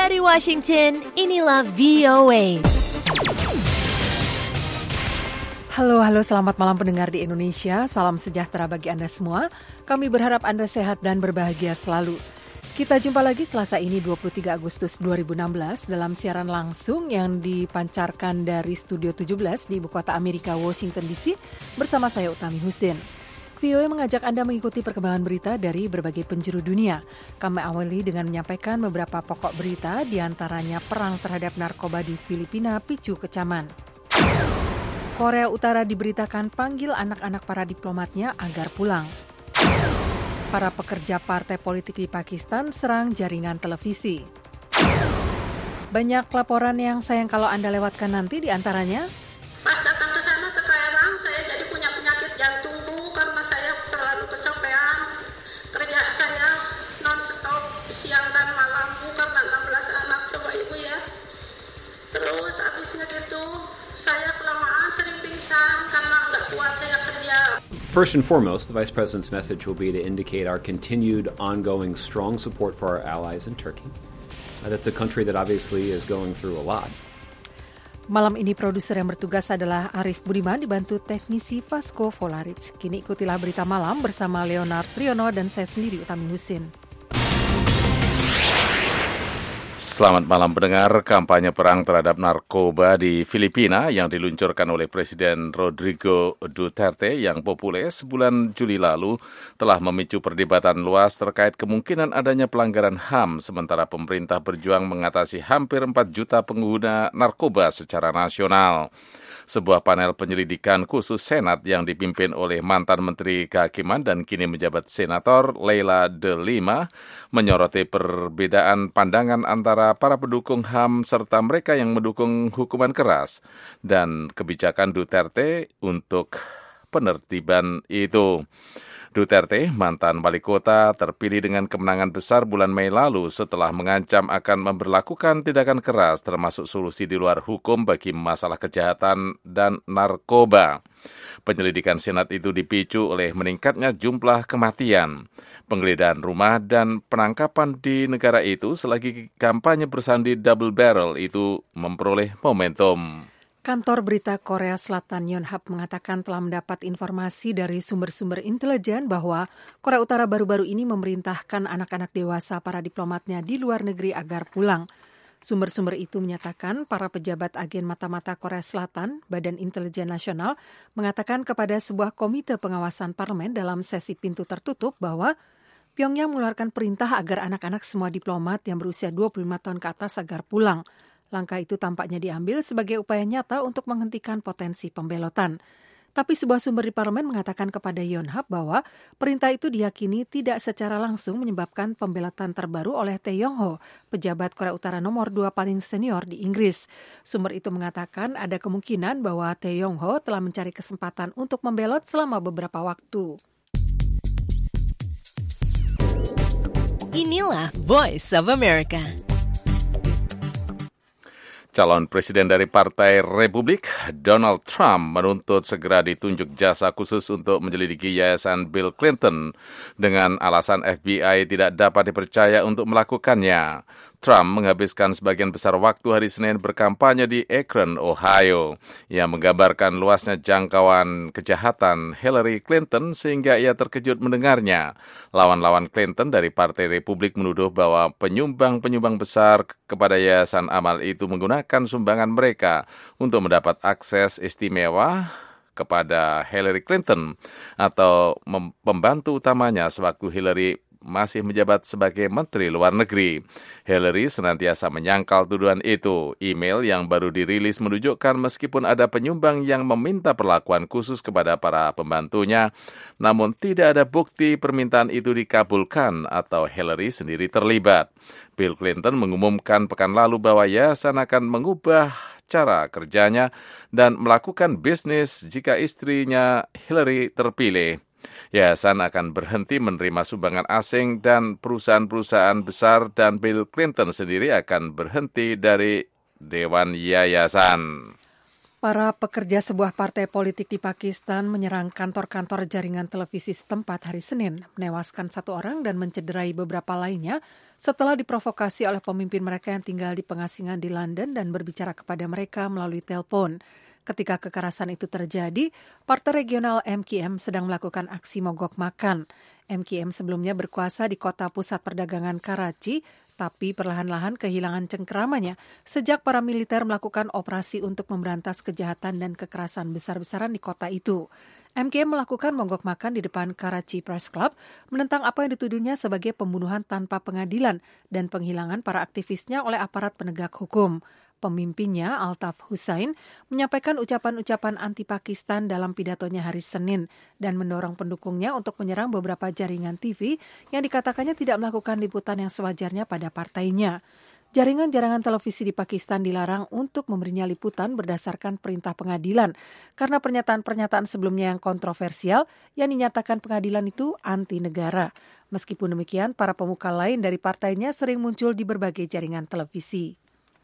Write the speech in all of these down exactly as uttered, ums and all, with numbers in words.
Dari Washington, inilah V O A. Halo, halo, selamat malam pendengar di Indonesia. Salam sejahtera bagi Anda semua. Kami berharap Anda sehat dan berbahagia selalu. Kita jumpa lagi Selasa ini dua puluh tiga Agustus dua ribu enam belas dalam siaran langsung yang dipancarkan dari Studio tujuh belas di Ibu Kota Amerika, Washington D C bersama saya Utami Husin. V O A mengajak Anda mengikuti perkembangan berita dari berbagai penjuru dunia. Kami awali dengan menyampaikan beberapa pokok berita, diantaranya perang terhadap narkoba di Filipina picu kecaman. Korea Utara diberitakan panggil anak-anak para diplomatnya agar pulang. Para pekerja partai politik di Pakistan serang jaringan televisi. Banyak laporan yang sayang kalau Anda lewatkan nanti, diantaranya pas datang ke sana sekarang saya jadi punya penyakit jantung Bu karena saya terlalu kecapean. Kerja saya non-stop siang dan malam Bu karena enam belas anak, coba Ibu ya. Terus habisnya gitu saya kelamaan sering pingsan karena nggak kuat saya kerja. First and foremost, the Vice President's message will be to indicate our continued ongoing strong support for our allies in Turkey. Uh, that's a country that obviously is going through a lot. Malam ini produser yang bertugas adalah Arif Budiman dibantu teknisi Vasco Volaric. Kini ikutilah berita malam bersama Leonard Triono dan saya sendiri Utami Husin. Selamat malam pendengar. Kampanye perang terhadap narkoba di Filipina yang diluncurkan oleh Presiden Rodrigo Duterte yang populer sebulan Juli lalu telah memicu perdebatan luas terkait kemungkinan adanya pelanggaran H A M sementara pemerintah berjuang mengatasi hampir empat juta pengguna narkoba secara nasional. Sebuah panel penyelidikan khusus Senat yang dipimpin oleh mantan Menteri Kehakiman dan kini menjabat Senator Leila de Lima menyoroti perbedaan pandangan antara para pendukung H A M serta mereka yang mendukung hukuman keras dan kebijakan Duterte untuk penertiban itu. Duterte, mantan wali kota, terpilih dengan kemenangan besar bulan Mei lalu setelah mengancam akan memberlakukan tindakan keras termasuk solusi di luar hukum bagi masalah kejahatan dan narkoba. Penyelidikan Senat itu dipicu oleh meningkatnya jumlah kematian, penggeledahan rumah, dan penangkapan di negara itu selagi kampanye bersandi double barrel itu memperoleh momentum. Kantor Berita Korea Selatan Yonhap mengatakan telah mendapat informasi dari sumber-sumber intelijen bahwa Korea Utara baru-baru ini memerintahkan anak-anak dewasa para diplomatnya di luar negeri agar pulang. Sumber-sumber itu menyatakan para pejabat agen mata-mata Korea Selatan, Badan Intelijen Nasional, mengatakan kepada sebuah komite pengawasan parlemen dalam sesi pintu tertutup bahwa Pyongyang mengeluarkan perintah agar anak-anak semua diplomat yang berusia dua puluh lima tahun ke atas agar pulang. Langkah itu tampaknya diambil sebagai upaya nyata untuk menghentikan potensi pembelotan. Tapi sebuah sumber di parlemen mengatakan kepada Yonhap bahwa perintah itu diyakini tidak secara langsung menyebabkan pembelotan terbaru oleh Tae Yong-ho, pejabat Korea Utara nomor dua paling senior di Inggris. Sumber itu mengatakan ada kemungkinan bahwa Tae Yong-ho telah mencari kesempatan untuk membelot selama beberapa waktu. Inilah Voice of America. Calon presiden dari Partai Republik, Donald Trump, menuntut segera ditunjuk jasa khusus untuk menyelidiki yayasan Bill Clinton dengan alasan F B I tidak dapat dipercaya untuk melakukannya. Trump menghabiskan sebagian besar waktu hari Senin berkampanye di Akron, Ohio, yang menggambarkan luasnya jangkauan kejahatan Hillary Clinton sehingga ia terkejut mendengarnya. Lawan-lawan Clinton dari Partai Republik menuduh bahwa penyumbang-penyumbang besar kepada yayasan amal itu menggunakan sumbangan mereka untuk mendapat akses istimewa kepada Hillary Clinton atau mem- pembantu utamanya sewaktu Hillary masih menjabat sebagai Menteri Luar Negeri. Hillary senantiasa menyangkal tuduhan itu. Email yang baru dirilis menunjukkan meskipun ada penyumbang yang meminta perlakuan khusus kepada para pembantunya, namun tidak ada bukti permintaan itu dikabulkan atau Hillary sendiri terlibat. Bill Clinton mengumumkan pekan lalu bahwa yayasan akan mengubah cara kerjanya dan melakukan bisnis jika istrinya Hillary terpilih. Yayasan akan berhenti menerima sumbangan asing dan perusahaan-perusahaan besar dan Bill Clinton sendiri akan berhenti dari Dewan Yayasan. Para pekerja sebuah partai politik di Pakistan menyerang kantor-kantor jaringan televisi setempat hari Senin, menewaskan satu orang dan mencederai beberapa lainnya setelah diprovokasi oleh pemimpin mereka yang tinggal di pengasingan di London dan berbicara kepada mereka melalui telepon. Ketika kekerasan itu terjadi, partai regional M K M sedang melakukan aksi mogok makan. M K M sebelumnya berkuasa di kota pusat perdagangan Karachi, tapi perlahan-lahan kehilangan cengkeramannya sejak para militer melakukan operasi untuk memberantas kejahatan dan kekerasan besar-besaran di kota itu. M K M melakukan mogok makan di depan Karachi Press Club, menentang apa yang dituduhnya sebagai pembunuhan tanpa pengadilan dan penghilangan para aktivisnya oleh aparat penegak hukum. Pemimpinnya, Altaf Hussain, menyampaikan ucapan-ucapan anti-Pakistan dalam pidatonya hari Senin dan mendorong pendukungnya untuk menyerang beberapa jaringan T V yang dikatakannya tidak melakukan liputan yang sewajarnya pada partainya. Jaringan-jaringan televisi di Pakistan dilarang untuk memberinya liputan berdasarkan perintah pengadilan karena pernyataan-pernyataan sebelumnya yang kontroversial yang dinyatakan pengadilan itu anti negara. Meskipun demikian, para pemuka lain dari partainya sering muncul di berbagai jaringan televisi.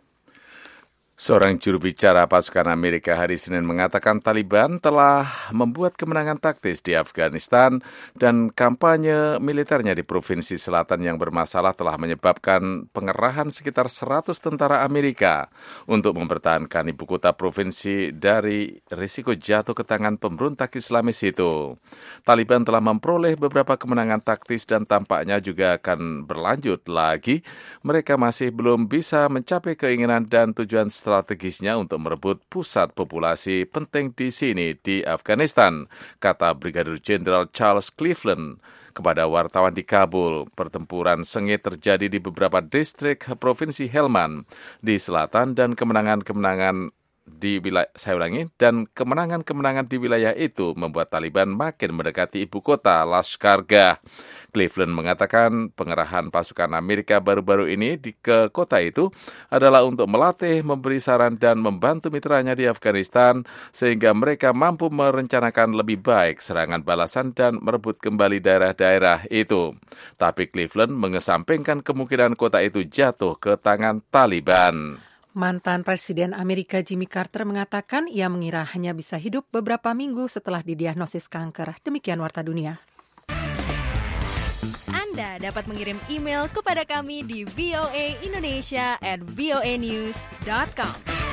Seorang juru bicara pasukan Amerika hari Senin mengatakan Taliban telah membuat kemenangan taktis di Afghanistan dan kampanye militernya di provinsi selatan yang bermasalah telah menyebabkan pengerahan sekitar seratus tentara Amerika untuk mempertahankan ibu kota provinsi dari risiko jatuh ke tangan pemberontak Islamis itu. Taliban telah memperoleh beberapa kemenangan taktis dan tampaknya juga akan berlanjut lagi. Mereka masih belum bisa mencapai keinginan dan tujuan strategisnya untuk merebut pusat populasi penting di sini di Afghanistan, kata Brigadir Jenderal Charles Cleveland kepada wartawan di Kabul. Pertempuran sengit terjadi di beberapa distrik provinsi Helmand di selatan dan kemenangan-kemenangan di wilayah, saya ulangi, dan kemenangan-kemenangan di wilayah itu membuat Taliban makin mendekati ibu kota Lashkargah. Cleveland mengatakan pengerahan pasukan Amerika baru-baru ini di ke kota itu adalah untuk melatih, memberi saran, dan membantu mitranya di Afghanistan sehingga mereka mampu merencanakan lebih baik serangan balasan dan merebut kembali daerah-daerah itu. Tapi Cleveland mengesampingkan kemungkinan kota itu jatuh ke tangan Taliban. Mantan Presiden Amerika Jimmy Carter mengatakan ia mengira hanya bisa hidup beberapa minggu setelah didiagnosis kanker. Demikian Warta Dunia. Anda dapat mengirim email kepada kami di v o a indonesia at v o a news dot com.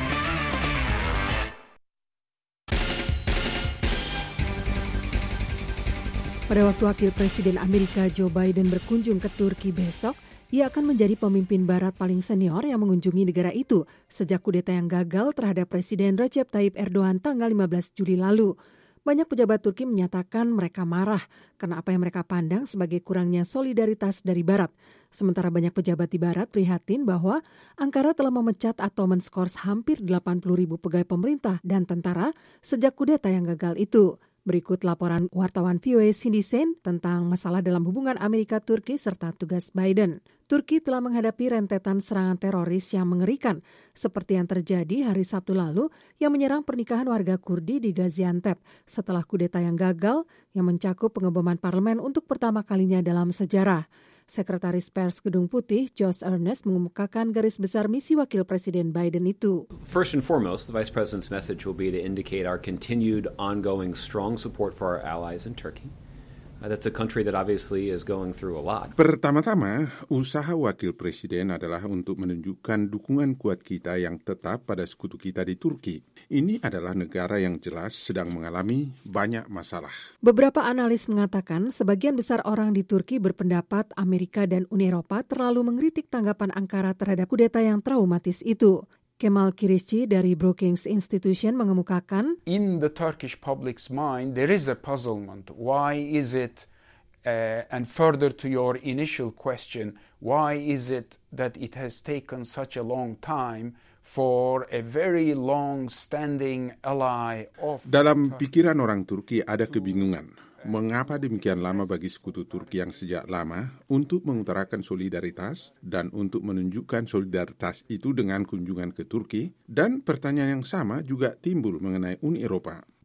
Pada waktu Wakil Presiden Amerika Joe Biden berkunjung ke Turki besok, ia akan menjadi pemimpin barat paling senior yang mengunjungi negara itu sejak kudeta yang gagal terhadap Presiden Recep Tayyip Erdogan tanggal lima belas Juli lalu. Banyak pejabat Turki menyatakan mereka marah karena apa yang mereka pandang sebagai kurangnya solidaritas dari Barat. Sementara banyak pejabat di Barat prihatin bahwa Ankara telah memecat atau menskors hampir delapan puluh ribu pegawai pemerintah dan tentara sejak kudeta yang gagal itu. Berikut laporan wartawan V O A Cindy Sain tentang masalah dalam hubungan Amerika-Turki serta tugas Biden. Turki telah menghadapi rentetan serangan teroris yang mengerikan, seperti yang terjadi hari Sabtu lalu yang menyerang pernikahan warga Kurdi di Gaziantep setelah kudeta yang gagal yang mencakup pengeboman parlemen untuk pertama kalinya dalam sejarah. Sekretaris Pers Gedung Putih, Josh Earnest, mengemukakan garis besar misi Wakil Presiden Biden itu. First and foremost, the Vice President's message will be to indicate our continued ongoing strong support for our allies in Turkey. Uh, that's a country that obviously is going through a lot. Pertama-tama, usaha Wakil Presiden adalah untuk menunjukkan dukungan kuat kita yang tetap pada sekutu kita di Turki. Ini adalah negara yang jelas sedang mengalami banyak masalah. Beberapa analis mengatakan sebagian besar orang di Turki berpendapat Amerika dan Uni Eropa terlalu mengkritik tanggapan Ankara terhadap kudeta yang traumatis itu. Kemal Kirisci dari Brookings Institution mengemukakan, in the Turkish public's mind there is a puzzlement. Why is it, uh, and further to your initial question, why is it that it has taken such a long time for a very long-standing ally of... Dalam pikiran orang Turki ada kebingungan. Mengapa demikian lama bagi sekutu Turki yang sejak lama untuk mengutarakan solidaritas dan untuk menunjukkan solidaritas itu dengan kunjungan ke Turki? Dan pertanyaan yang sama juga timbul mengenai Uni Eropa.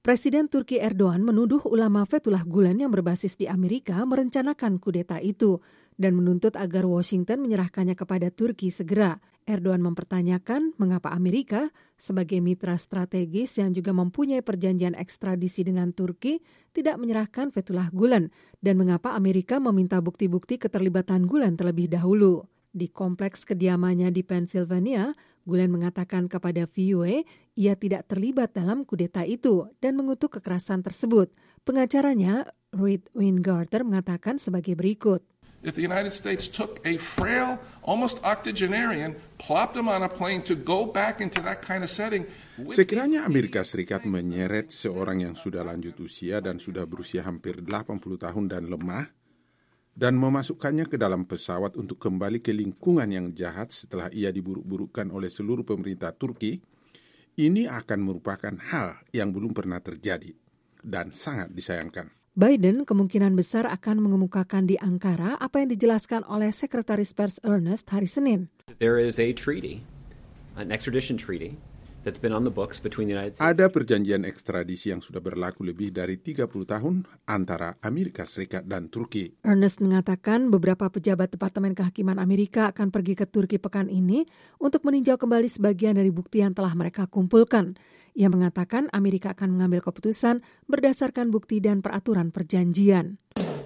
Presiden Turki Erdogan menuduh ulama Fethullah Gulen yang berbasis di Amerika merencanakan kudeta itu dan menuntut agar Washington menyerahkannya kepada Turki segera. Erdogan mempertanyakan mengapa Amerika sebagai mitra strategis yang juga mempunyai perjanjian ekstradisi dengan Turki tidak menyerahkan Fethullah Gulen dan mengapa Amerika meminta bukti-bukti keterlibatan Gulen terlebih dahulu. Di kompleks kediamannya di Pennsylvania, Gulen mengatakan kepada V O A ia tidak terlibat dalam kudeta itu dan mengutuk kekerasan tersebut. Pengacaranya, Reed Weingarten, mengatakan sebagai berikut. If the United States took a frail, almost octogenarian, plopped him on a plane to go back into that kind of setting. Sekiranya Amerika Serikat menyeret seorang yang sudah lanjut usia dan sudah berusia hampir delapan puluh tahun dan lemah, dan memasukkannya ke dalam pesawat untuk kembali ke lingkungan yang jahat setelah ia diburuk-burukkan oleh seluruh pemerintah Turki, ini akan merupakan hal yang belum pernah terjadi dan sangat disayangkan. Biden kemungkinan besar akan mengemukakan di Ankara apa yang dijelaskan oleh Sekretaris Pers Ernest hari Senin. There is a treaty, an extradition treaty, that's been on the books between the United States. Ada perjanjian ekstradisi yang sudah berlaku lebih dari tiga puluh tahun antara Amerika Serikat dan Turki. Ernest mengatakan beberapa pejabat Departemen Kehakiman Amerika akan pergi ke Turki pekan ini untuk meninjau kembali sebagian dari bukti yang telah mereka kumpulkan. Ia mengatakan Amerika akan mengambil keputusan berdasarkan bukti dan peraturan perjanjian.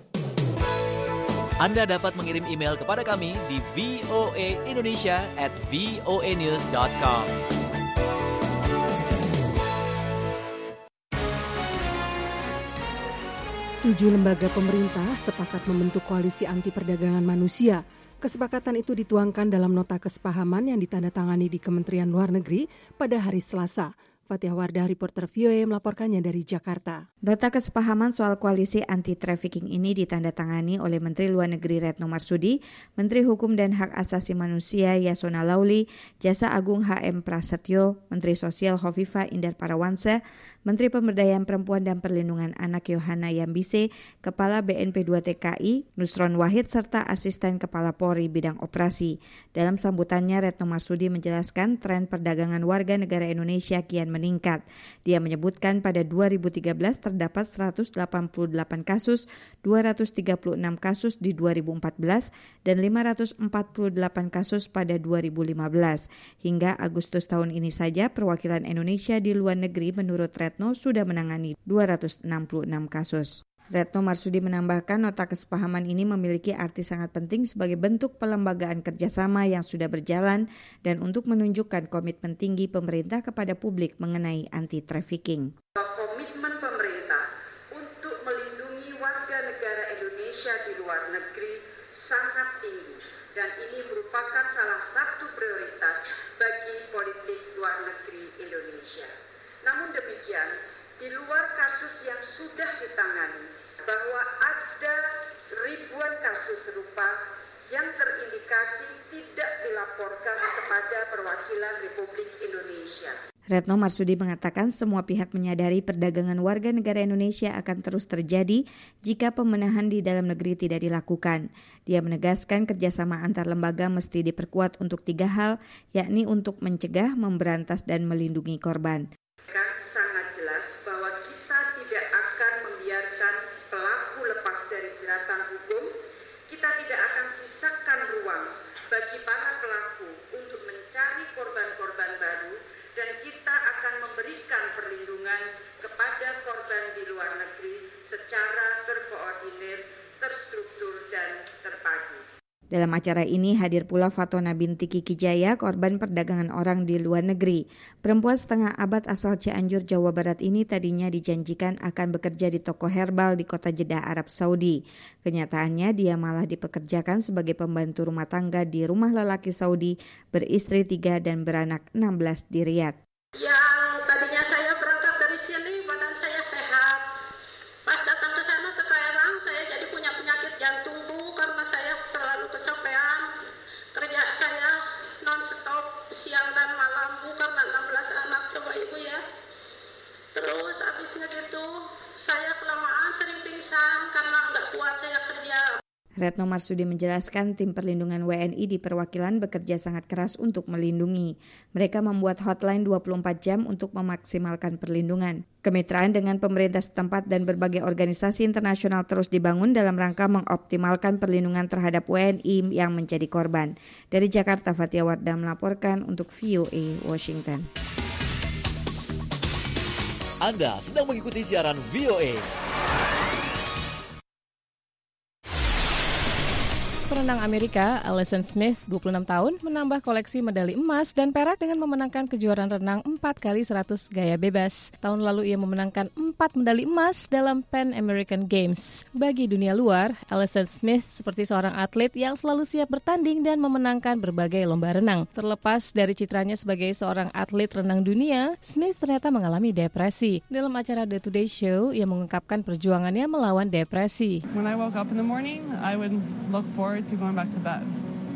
Anda dapat mengirim email kepada kami di v o a indonesia at v o a news dot com. Tujuh lembaga pemerintah sepakat membentuk koalisi anti perdagangan manusia. Kesepakatan itu dituangkan dalam nota kesepahaman yang ditandatangani di Kementerian Luar Negeri pada hari Selasa. Fathia Wardah, reporter V O A, melaporkannya dari Jakarta. Nota kesepahaman soal koalisi anti-trafficking ini ditandatangani oleh Menteri Luar Negeri Retno Marsudi, Menteri Hukum dan Hak Asasi Manusia Yasona Lauli, Jaksa Agung H M Prasetyo, Menteri Sosial Hovifah Indar Parawansa, Menteri Pemberdayaan Perempuan dan Perlindungan Anak Yohana Yambise, Kepala B N P dua T K I, Nusron Wahid, serta Asisten Kepala Polri Bidang Operasi. Dalam sambutannya, Retno Marsudi menjelaskan tren perdagangan warga negara Indonesia kian meningkat. Dia menyebutkan pada dua ribu tiga belas terdapat seratus delapan puluh delapan kasus, dua ratus tiga puluh enam kasus di dua ribu empat belas, dan lima ratus empat puluh delapan kasus pada dua ribu lima belas. Hingga Agustus tahun ini saja, perwakilan Indonesia di luar negeri menurut Retno sudah menangani dua ratus enam puluh enam kasus. Retno Marsudi menambahkan nota kesepahaman ini memiliki arti sangat penting sebagai bentuk pelembagaan kerjasama yang sudah berjalan dan untuk menunjukkan komitmen tinggi pemerintah kepada publik mengenai anti-trafficking. Komitmen pemerintah untuk melindungi warga negara Indonesia di luar negeri sangat tinggi dan ini merupakan salah satu prioritas bagi politik luar negeri Indonesia. Namun demikian, di luar kasus yang sudah ditangani, bahwa ada ribuan kasus serupa yang terindikasi tidak dilaporkan kepada perwakilan Republik Indonesia. Retno Marsudi mengatakan semua pihak menyadari perdagangan warga negara Indonesia akan terus terjadi jika pemenahan di dalam negeri tidak dilakukan. Dia menegaskan kerjasama antar lembaga mesti diperkuat untuk tiga hal, yakni untuk mencegah, memberantas, dan melindungi korban. Sangat jelas bahwa kita tidak akan membiarkan pelaku lepas dari jeratan hukum. Kita tidak akan sisakan ruang bagi para pelaku untuk mencari korban-korban baru dan kita akan memberikan perlindungan kepada korban di luar negeri secara terkoordinir, terstruktur, dan terpadu. Dalam acara ini hadir pula Fatona binti Kiki Jaya, korban perdagangan orang di luar negeri. Perempuan setengah abad asal Cianjur, Jawa Barat ini tadinya dijanjikan akan bekerja di toko herbal di kota Jeddah, Arab Saudi. Kenyataannya dia malah dipekerjakan sebagai pembantu rumah tangga di rumah lelaki Saudi, beristri tiga dan beranak enam belas di Riyadh. Yang tadinya saya berangkat dari sini, badan saya sehat. Pas datang ke sana sekarang saya jadi punya penyakit jantung bu, karena saya terlalu kecapean. Kerja saya non-stop siang dan malam bu, karena enam belas anak, coba ibu ya. Terus habisnya gitu, saya kelamaan sering pingsan karena nggak kuat saya kerja. Retno Marsudi menjelaskan tim perlindungan W N I di perwakilan bekerja sangat keras untuk melindungi. Mereka membuat hotline dua puluh empat jam untuk memaksimalkan perlindungan. Kemitraan dengan pemerintah setempat dan berbagai organisasi internasional terus dibangun dalam rangka mengoptimalkan perlindungan terhadap W N I yang menjadi korban. Dari Jakarta, Fatia Wardah melaporkan untuk V O A Washington. Anda sedang mengikuti siaran V O A. Perenang Amerika Allison Smith, dua puluh enam tahun, menambah koleksi medali emas dan perak dengan memenangkan kejuaraan renang empat kali seratus gaya bebas. Tahun lalu ia memenangkan empat medali emas dalam Pan American Games. Bagi dunia luar, Allison Smith seperti seorang atlet yang selalu siap bertanding dan memenangkan berbagai lomba renang. Terlepas dari citranya sebagai seorang atlet renang dunia, Smith ternyata mengalami depresi. Dalam acara The Today Show, ia mengungkapkan perjuangannya melawan depresi. When I woke up in the morning, I would look forward to going back to bed.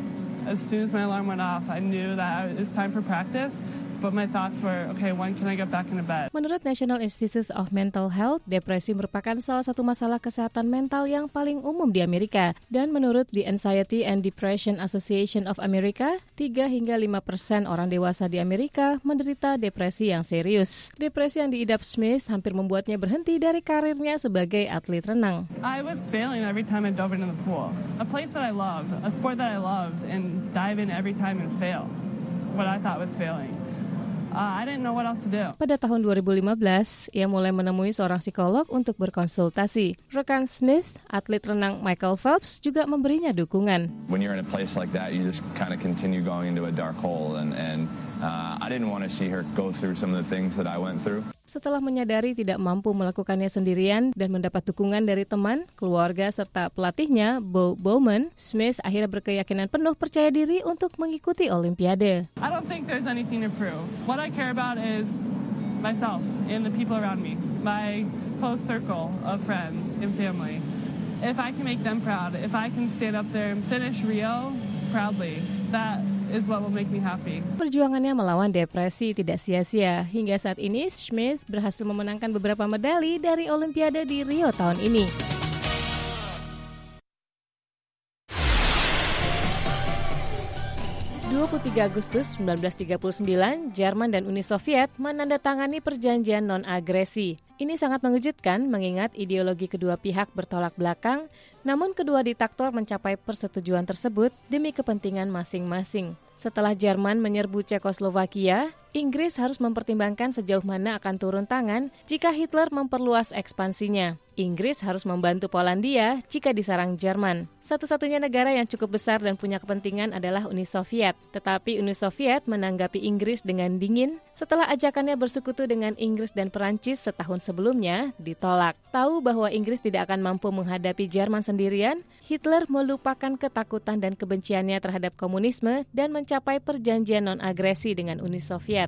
As soon as my alarm went off, I knew that it was time for practice, but my thoughts were, okay, when can I get back into bed? Menurut National Institute of Mental Health, depresi merupakan salah satu masalah kesehatan mental yang paling umum di Amerika. Dan menurut the Anxiety and Depression Association of America, tiga hingga lima persen orang dewasa di Amerika menderita depresi yang serius. Depresi yang diidap Smith hampir membuatnya berhenti dari karirnya sebagai atlet renang. I was failing every time I dove into the pool. A place that I loved, a sport that I loved, and dive in every time and fail what I thought was failing. Uh, I didn't know what else to do. Pada tahun dua ribu lima belas, ia mulai menemui seorang psikolog untuk berkonsultasi. Rekan Smith, atlet renang Michael Phelps, juga memberinya dukungan. When you're in a place like that, you just kind of continue going into a dark hole, and and uh, I didn't want to see her go through some of the things that I went through. Setelah menyadari tidak mampu melakukannya sendirian dan mendapat dukungan dari teman, keluarga, serta pelatihnya, Bo Bowman, Smith akhirnya berkeyakinan penuh percaya diri untuk mengikuti Olimpiade. I don't think there's anything to prove. What I care about is myself and the people around me, my close circle of friends and family. If I can make them proud, if I can stand up there and finish Rio proudly, that is what will make me happy. Perjuangannya melawan depresi tidak sia-sia. Hingga saat ini, Smith berhasil memenangkan beberapa medali dari Olimpiade di Rio tahun ini. dua puluh tiga Agustus seribu sembilan ratus tiga puluh sembilan, Jerman dan Uni Soviet menandatangani perjanjian non-agresi. Ini sangat mengejutkan mengingat ideologi kedua pihak bertolak belakang, namun kedua diktator mencapai persetujuan tersebut demi kepentingan masing-masing. Setelah Jerman menyerbu Cekoslovakia, Inggris harus mempertimbangkan sejauh mana akan turun tangan jika Hitler memperluas ekspansinya. Inggris harus membantu Polandia jika diserang Jerman. Satu-satunya negara yang cukup besar dan punya kepentingan adalah Uni Soviet. Tetapi Uni Soviet menanggapi Inggris dengan dingin setelah ajakannya bersekutu dengan Inggris dan Perancis setahun sebelumnya ditolak. Tahu bahwa Inggris tidak akan mampu menghadapi Jerman sendirian, Hitler melupakan ketakutan dan kebenciannya terhadap komunisme dan mencapai perjanjian non-agresi dengan Uni Soviet.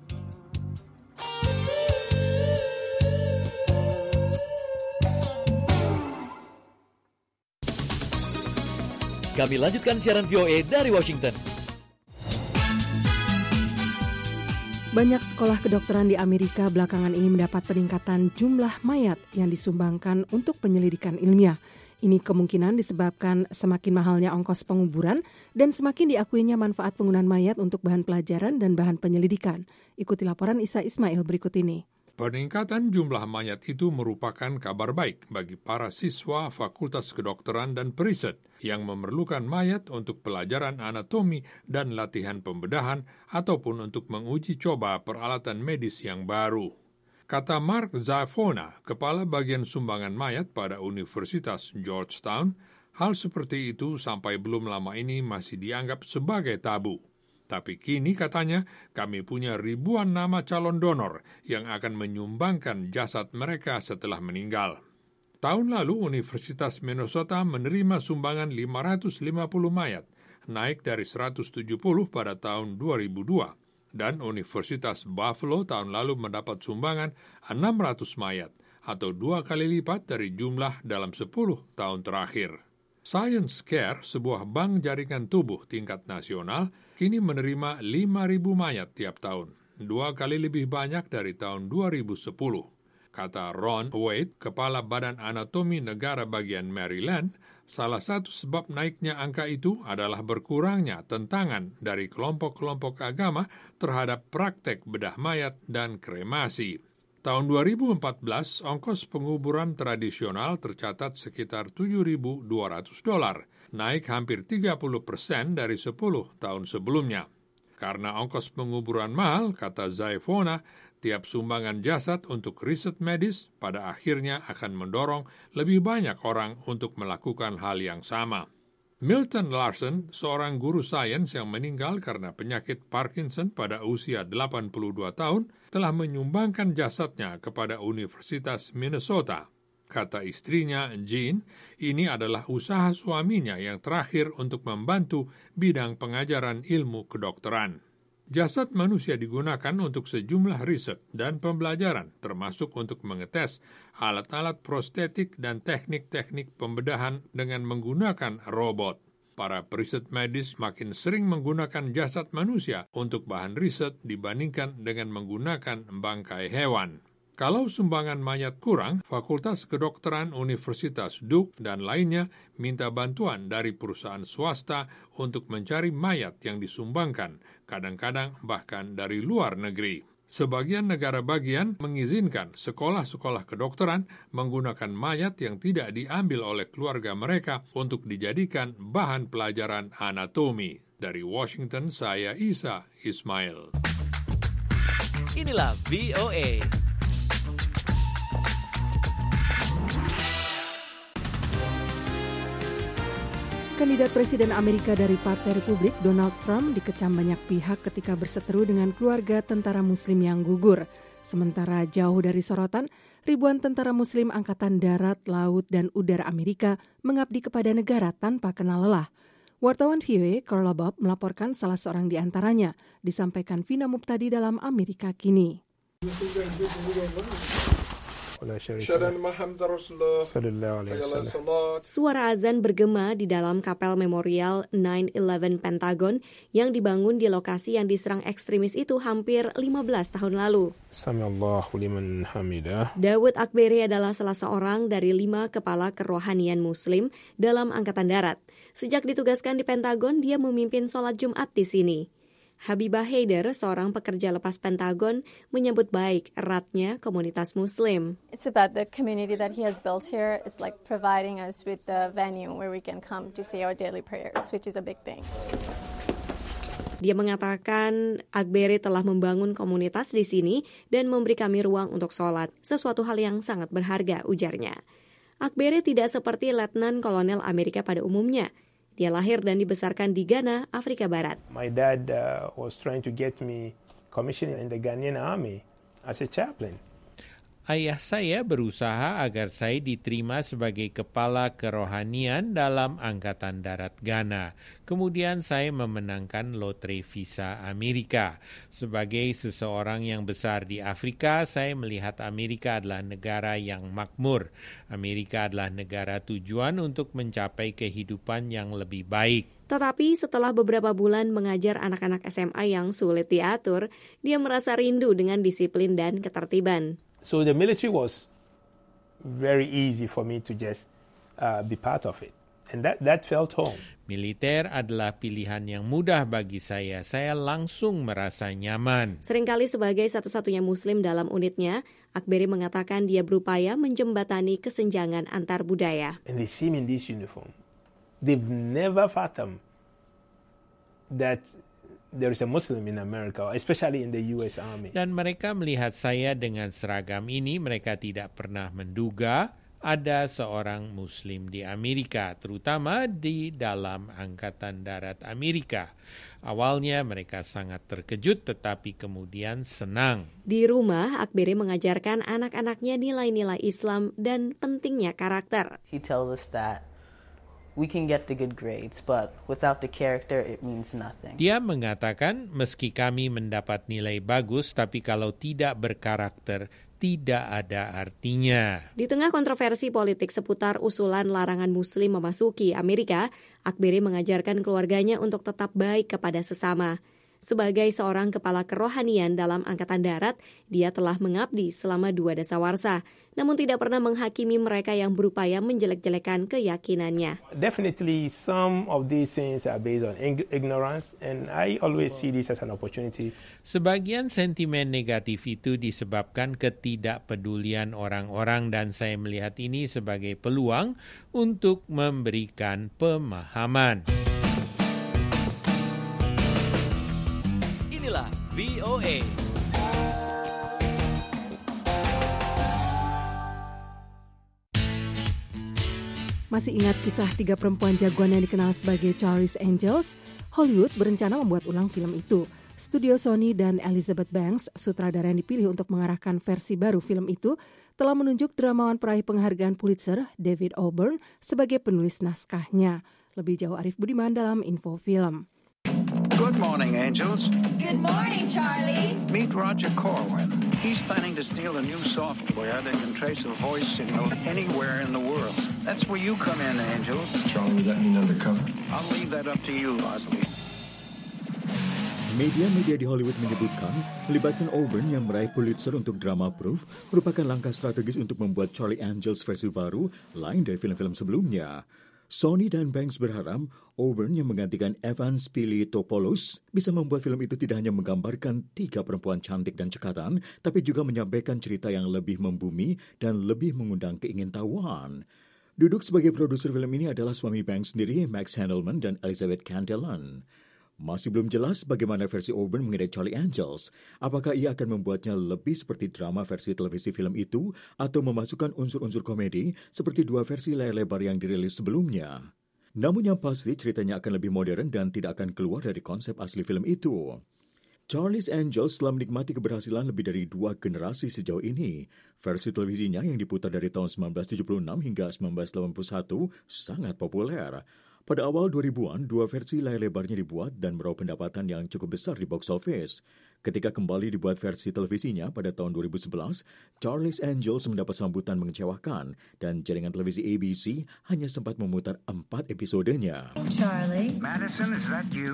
Kami lanjutkan siaran V O A dari Washington. Banyak sekolah kedokteran di Amerika belakangan ini mendapat peningkatan jumlah mayat yang disumbangkan untuk penyelidikan ilmiah. Ini kemungkinan disebabkan semakin mahalnya ongkos penguburan dan semakin diakuinya manfaat penggunaan mayat untuk bahan pelajaran dan bahan penyelidikan. Ikuti laporan Isa Ismail berikut ini. Peningkatan jumlah mayat itu merupakan kabar baik bagi para siswa Fakultas Kedokteran dan Periset yang memerlukan mayat untuk pelajaran anatomi dan latihan pembedahan ataupun untuk menguji coba peralatan medis yang baru. Kata Mark Zafona, Kepala Bagian Sumbangan Mayat pada Universitas Georgetown, hal seperti itu sampai belum lama ini masih dianggap sebagai tabu. Tapi kini katanya kami punya ribuan nama calon donor yang akan menyumbangkan jasad mereka setelah meninggal. Tahun lalu Universitas Minnesota menerima sumbangan lima ratus lima puluh mayat, naik dari seratus tujuh puluh pada tahun dua ribu dua. Dan Universitas Buffalo tahun lalu mendapat sumbangan enam ratus mayat, atau dua kali lipat dari jumlah dalam sepuluh tahun terakhir. Science Care, sebuah bank jaringan tubuh tingkat nasional, kini menerima lima ribu mayat tiap tahun, dua kali lebih banyak dari tahun dua ribu sepuluh. Kata Ron Wade, Kepala Badan Anatomi Negara bagian Maryland, Salah satu sebab naiknya angka itu adalah berkurangnya tentangan dari kelompok-kelompok agama terhadap praktek bedah mayat dan kremasi. Tahun dua ribu empat belas, ongkos penguburan tradisional tercatat sekitar tujuh ribu dua ratus dolar, naik hampir tiga puluh persen dari sepuluh tahun sebelumnya. Karena ongkos penguburan mahal, kata Zaifona, tiap sumbangan jasad untuk riset medis pada akhirnya akan mendorong lebih banyak orang untuk melakukan hal yang sama. Milton Larson, seorang guru sains yang meninggal karena penyakit Parkinson pada usia delapan puluh dua tahun, telah menyumbangkan jasadnya kepada Universitas Minnesota. Kata istrinya, Jean, ini adalah usaha suaminya yang terakhir untuk membantu bidang pengajaran ilmu kedokteran. Jasad manusia digunakan untuk sejumlah riset dan pembelajaran, termasuk untuk mengetes alat-alat prostetik dan teknik-teknik pembedahan dengan menggunakan robot. Para periset medis makin sering menggunakan jasad manusia untuk bahan riset dibandingkan dengan menggunakan bangkai hewan. Kalau sumbangan mayat kurang, Fakultas Kedokteran Universitas Duke dan lainnya minta bantuan dari perusahaan swasta untuk mencari mayat yang disumbangkan, kadang-kadang bahkan dari luar negeri. Sebagian negara bagian mengizinkan sekolah-sekolah kedokteran menggunakan mayat yang tidak diambil oleh keluarga mereka untuk dijadikan bahan pelajaran anatomi. Dari Washington, saya Isa Ismail. Inilah V O A. Kandidat Presiden Amerika dari Partai Republik, Donald Trump, dikecam banyak pihak ketika berseteru dengan keluarga tentara Muslim yang gugur. Sementara jauh dari sorotan, ribuan tentara Muslim Angkatan Darat, Laut, dan Udara Amerika mengabdi kepada negara tanpa kenal lelah. Wartawan V O A, Carla Bob, melaporkan salah seorang di antaranya, disampaikan Vina Muptadi dalam Amerika Kini. Suara azan bergema di dalam kapel memorial nine eleven Pentagon yang dibangun di lokasi yang diserang ekstremis itu hampir lima belas tahun lalu. Dawud Akberi adalah salah seorang dari lima kepala kerohanian Muslim dalam Angkatan Darat. Sejak ditugaskan di Pentagon, dia memimpin sholat Jumat di sini. Habibah Haider, seorang pekerja lepas Pentagon, menyambut baik eratnya komunitas Muslim. It's about the community that he has built here. It's like providing us with the venue where we can come to say our daily prayers, which is a big thing. Dia mengatakan Akberi telah membangun komunitas di sini dan memberi kami ruang untuk sholat, sesuatu hal yang sangat berharga, ujarnya. Akberi tidak seperti Letnan Kolonel Amerika pada umumnya. Dia lahir dan dibesarkan di Ghana, Afrika Barat. My dad uh, was trying to get me commissioned in the Ghanaian army as a chaplain. Ayah saya berusaha agar saya diterima sebagai kepala kerohanian dalam Angkatan Darat Ghana. Kemudian saya memenangkan lotre visa Amerika. Sebagai seseorang yang besar di Afrika, saya melihat Amerika adalah negara yang makmur. Amerika adalah negara tujuan untuk mencapai kehidupan yang lebih baik. Tetapi setelah beberapa bulan mengajar anak-anak S M A yang sulit diatur, dia merasa rindu dengan disiplin dan ketertiban. So the military was very easy for me to just uh, be part of it. And that, that felt home. Militer adalah pilihan yang mudah bagi saya. Saya langsung merasa nyaman. Seringkali sebagai satu-satunya Muslim dalam unitnya, Akberi mengatakan dia berupaya menjembatani kesenjangan antar budaya. And they see me in this uniform. They've never fathomed that there is a Muslim in America, especially in the U S Army. Dan mereka melihat saya dengan seragam ini, mereka tidak pernah menduga ada seorang Muslim di Amerika, terutama di dalam Angkatan Darat Amerika. Awalnya mereka sangat terkejut, tetapi kemudian senang. Di rumah, Akberi mengajarkan anak-anaknya nilai-nilai Islam dan pentingnya karakter. He tells us that we can get the good grades, but without the character, it means nothing. Dia mengatakan, meski kami mendapat nilai bagus, tapi kalau tidak berkarakter, tidak ada artinya. Di tengah kontroversi politik seputar usulan larangan Muslim memasuki Amerika, Akberi mengajarkan keluarganya untuk tetap baik kepada sesama. Sebagai seorang kepala kerohanian dalam Angkatan Darat, dia telah mengabdi selama dua dasawarsa, namun tidak pernah menghakimi mereka yang berupaya menjelek-jelekan keyakinannya. Definitely some of these things are based on ignorance, and I always see this as an opportunity. Sebagian sentimen negatif itu disebabkan ketidakpedulian orang-orang dan saya melihat ini sebagai peluang untuk memberikan pemahaman. Inilah V O A. Masih ingat kisah tiga perempuan jagoan yang dikenal sebagai Charlie's Angels? Hollywood berencana membuat ulang film itu. Studio Sony dan Elizabeth Banks, sutradara yang dipilih untuk mengarahkan versi baru film itu, telah menunjuk dramawan peraih penghargaan Pulitzer, David Auburn, sebagai penulis naskahnya. Lebih jauh Arif Budiman dalam Info Film. Good morning, Angels. Good morning, Charlie. Meet Roger Corwin. He's planning to steal a new software that can trace a voice signal anywhere in the world. That's where you come in, Angels. Charlie, would that mean undercover? I'll leave that up to you, Bosley. Media-media di Hollywood menyebutkan melibatkan Auburn yang meraih Pulitzer untuk drama Proof merupakan langkah strategis untuk membuat Charlie Angels versi baru lain dari film-film sebelumnya. Sony dan Banks berharap Auburn yang menggantikan Evans Pilitopoulos bisa membuat film itu tidak hanya menggambarkan tiga perempuan cantik dan cekatan, tapi juga menyampaikan cerita yang lebih membumi dan lebih mengundang keingintahuan. Duduk sebagai produser film ini adalah suami Banks sendiri, Max Handelman dan Elizabeth Cantillon. Masih belum jelas bagaimana versi Auburn mengenai Charlie Angels. Apakah ia akan membuatnya lebih seperti drama versi televisi film itu atau memasukkan unsur-unsur komedi seperti dua versi layar lebar yang dirilis sebelumnya. Namun yang pasti ceritanya akan lebih modern dan tidak akan keluar dari konsep asli film itu. Charlie's Angels telah menikmati keberhasilan lebih dari dua generasi sejauh ini. Versi televisinya yang diputar dari tahun sembilan belas tujuh puluh enam hingga sembilan belas delapan puluh satu sangat populer. Pada awal dua ribuan, dua versi layar lebarnya dibuat dan meraup pendapatan yang cukup besar di box office. Ketika kembali dibuat versi televisinya pada tahun dua ribu sebelas, Charlie's Angels mendapat sambutan mengecewakan dan jaringan televisi A B C hanya sempat memutar empat episodenya. Charlie? Madison, is that you?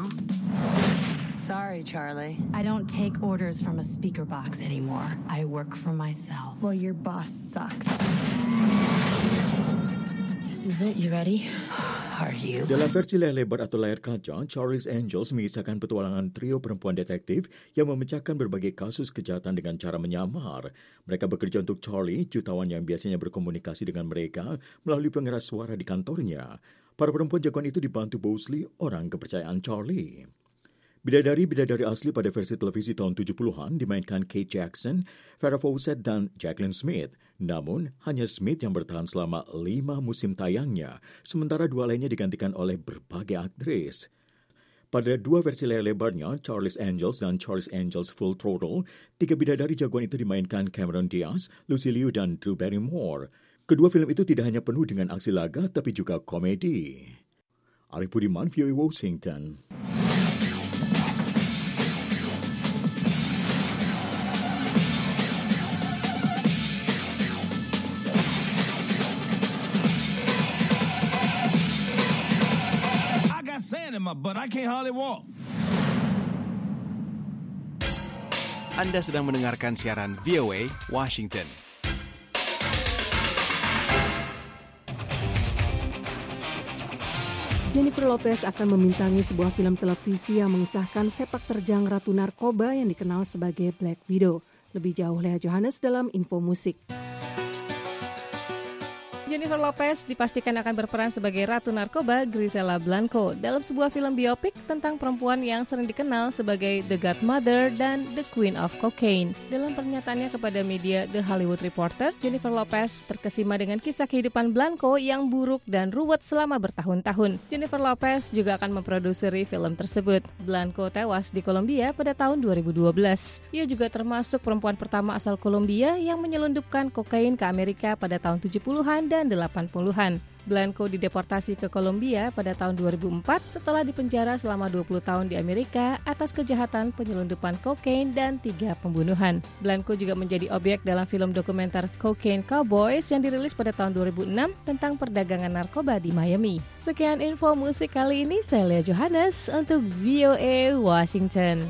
Sorry, Charlie. I don't take orders from a speaker box anymore. I work for myself. Well, your boss sucks. This is it. You ready? Are you? Dalam versi layar lebar atau layar kaca, Charlie's Angels mengisahkan petualangan trio perempuan detektif yang memecahkan berbagai kasus kejahatan dengan cara menyamar. Mereka bekerja untuk Charlie, jutawan yang biasanya berkomunikasi dengan mereka melalui pengeras suara di kantornya. Para perempuan jagoan itu dibantu Bosley, orang kepercayaan Charlie. Bidadari-bidadari asli pada versi televisi tahun tujuh puluhan dimainkan Kate Jackson, Farrah Fawcett, dan Jacqueline Smith. Namun, hanya Smith yang bertahan selama lima musim tayangnya, sementara dua lainnya digantikan oleh berbagai aktris. Pada dua versi layar lebarnya, Charlie's Angels dan Charlie's Angels Full Throttle, tiga bidadari jagoan itu dimainkan Cameron Diaz, Lucy Liu, dan Drew Barrymore. Kedua film itu tidak hanya penuh dengan aksi laga, tapi juga komedi. Arif Budiman, V O A Washington. But I can't hardly walk. Anda sedang mendengarkan siaran V O A Washington. Jennifer Lopez akan membintangi sebuah film televisi yang mengisahkan sepak terjang ratu narkoba yang dikenal sebagai Black Widow. Lebih jauh Lea Johannes dalam Info Musik. Jennifer Lopez dipastikan akan berperan sebagai Ratu Narkoba Grisela Blanco dalam sebuah film biopik tentang perempuan yang sering dikenal sebagai The Godmother dan The Queen of Cocaine. Dalam pernyataannya kepada media The Hollywood Reporter, Jennifer Lopez terkesima dengan kisah kehidupan Blanco yang buruk dan ruwet selama bertahun-tahun. Jennifer Lopez juga akan memproduseri film tersebut. Blanco tewas di Kolombia pada tahun dua ribu dua belas. Ia juga termasuk perempuan pertama asal Kolombia yang menyelundupkan kokain ke Amerika pada tahun tujuh puluhan dan dan delapan puluhan. Blanco dideportasi ke Kolombia pada tahun dua ribu empat setelah dipenjara selama dua puluh tahun di Amerika atas kejahatan penyelundupan kokain dan tiga pembunuhan. Blanco juga menjadi objek dalam film dokumenter Cocaine Cowboys yang dirilis pada tahun dua ribu enam tentang perdagangan narkoba di Miami. Sekian info musik kali ini, saya Lea Johannes untuk V O A Washington.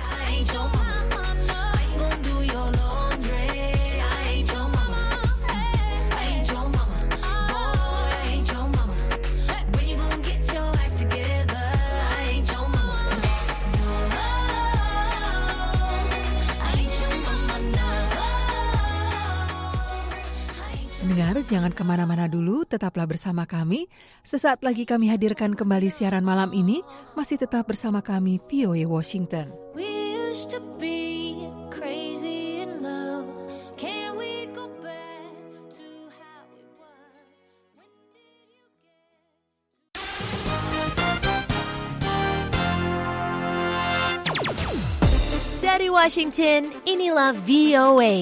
Pendengar, jangan kemana-mana dulu, tetaplah bersama kami. Sesaat lagi kami hadirkan kembali siaran malam ini, masih tetap bersama kami V O A Washington. We used to be crazy in love. Can we go back to how it was? When did you get... Dari Washington, inilah V O A.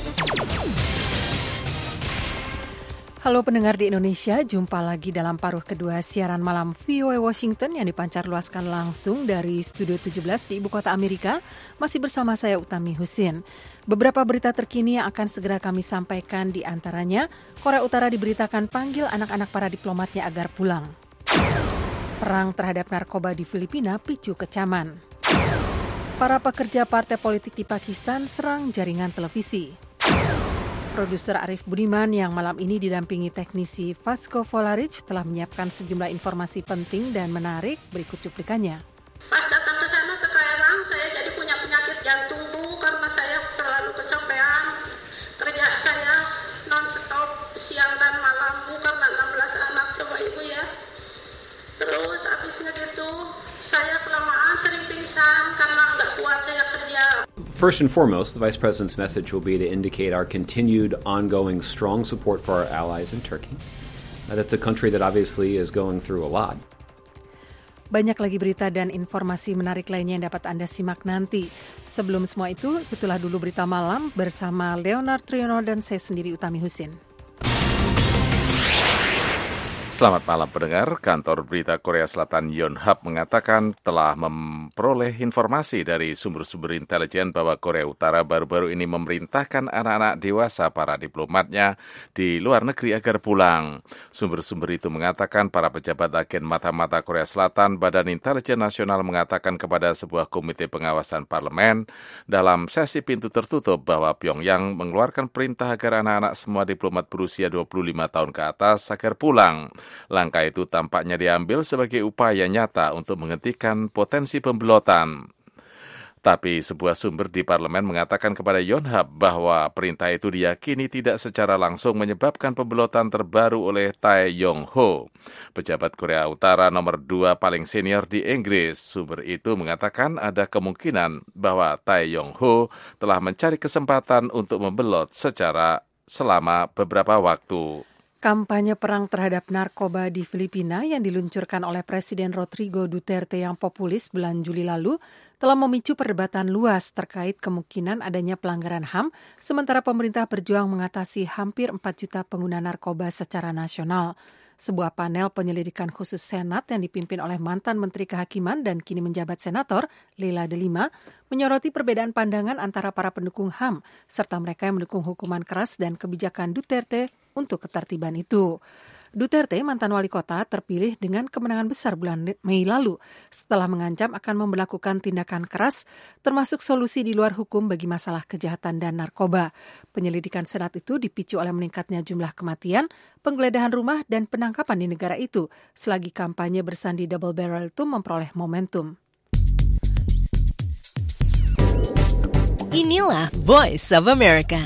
Halo pendengar di Indonesia, jumpa lagi dalam paruh kedua siaran malam V O A Washington yang dipancarluaskan langsung dari Studio tujuh belas di Ibu Kota Amerika. Masih bersama saya Utami Husin. Beberapa berita terkini yang akan segera kami sampaikan di antaranya, Korea Utara diberitakan panggil anak-anak para diplomatnya agar pulang. Perang terhadap narkoba di Filipina picu kecaman. Para pekerja partai politik di Pakistan serang jaringan televisi. Produser Arif Budiman yang malam ini didampingi teknisi Vasco Volaric telah menyiapkan sejumlah informasi penting dan menarik. Berikut cuplikannya. Pas datang ke sana sekarang saya jadi punya penyakit jantung bu karena saya terlalu kecapean. Kerja saya non-stop siang dan malam bu karena enam belas anak, coba ibu ya. Terus habisnya gitu saya kelamaan sering pingsan karena nggak kuat saya kerja. First and foremost, the Vice President's message will be to indicate our continued ongoing strong support for our allies in Turkey. Uh, that's a country that obviously is going through a lot. Banyak lagi berita dan informasi menarik lainnya yang dapat Anda simak nanti. Sebelum semua itu, itulah dulu berita malam bersama Leonard Triono dan saya sendiri Utami Husin. Selamat malam pendengar, kantor berita Korea Selatan Yonhap mengatakan telah memperoleh informasi dari sumber-sumber intelijen bahwa Korea Utara baru-baru ini memerintahkan anak-anak dewasa para diplomatnya di luar negeri agar pulang. Sumber-sumber itu mengatakan para pejabat agen mata-mata Korea Selatan, Badan Intelijen Nasional mengatakan kepada sebuah komite pengawasan parlemen dalam sesi pintu tertutup bahwa Pyongyang mengeluarkan perintah agar anak-anak semua diplomat berusia dua puluh lima tahun ke atas agar pulang. Langkah itu tampaknya diambil sebagai upaya nyata untuk menghentikan potensi pembelotan. Tapi sebuah sumber di parlemen mengatakan kepada Yonhap bahwa perintah itu diyakini tidak secara langsung menyebabkan pembelotan terbaru oleh Tae Yong-ho, pejabat Korea Utara nomor dua paling senior di Inggris. Sumber itu mengatakan ada kemungkinan bahwa Tae Yong-ho telah mencari kesempatan untuk membelot secara selama beberapa waktu. Kampanye perang terhadap narkoba di Filipina yang diluncurkan oleh Presiden Rodrigo Duterte yang populis bulan Juli lalu telah memicu perdebatan luas terkait kemungkinan adanya pelanggaran H A M, sementara pemerintah berjuang mengatasi hampir empat juta pengguna narkoba secara nasional. Sebuah panel penyelidikan khusus Senat yang dipimpin oleh mantan Menteri Kehakiman dan kini menjabat Senator, Leila De Lima, menyoroti perbedaan pandangan antara para pendukung H A M, serta mereka yang mendukung hukuman keras dan kebijakan Duterte untuk ketertiban itu. Duterte, mantan wali kota, terpilih dengan kemenangan besar bulan Mei lalu setelah mengancam akan memberlakukan tindakan keras termasuk solusi di luar hukum bagi masalah kejahatan dan narkoba. Penyelidikan Senat itu dipicu oleh meningkatnya jumlah kematian, penggeledahan rumah dan penangkapan di negara itu selagi kampanye bersandi double barrel itu memperoleh momentum. Inilah Voice of America.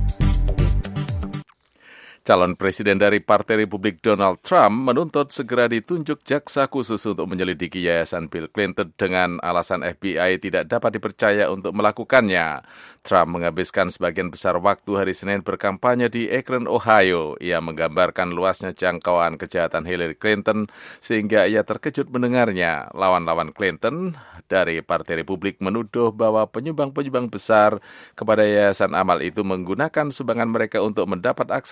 Calon presiden dari Partai Republik Donald Trump menuntut segera ditunjuk jaksa khusus untuk menyelidiki yayasan Bill Clinton dengan alasan F B I tidak dapat dipercaya untuk melakukannya. Trump menghabiskan sebagian besar waktu hari Senin berkampanye di Akron, Ohio. Ia menggambarkan luasnya jangkauan kejahatan Hillary Clinton sehingga ia terkejut mendengarnya. Lawan-lawan Clinton dari Partai Republik menuduh bahwa penyumbang-penyumbang besar kepada yayasan amal itu menggunakan sumbangan mereka untuk mendapat akses sistem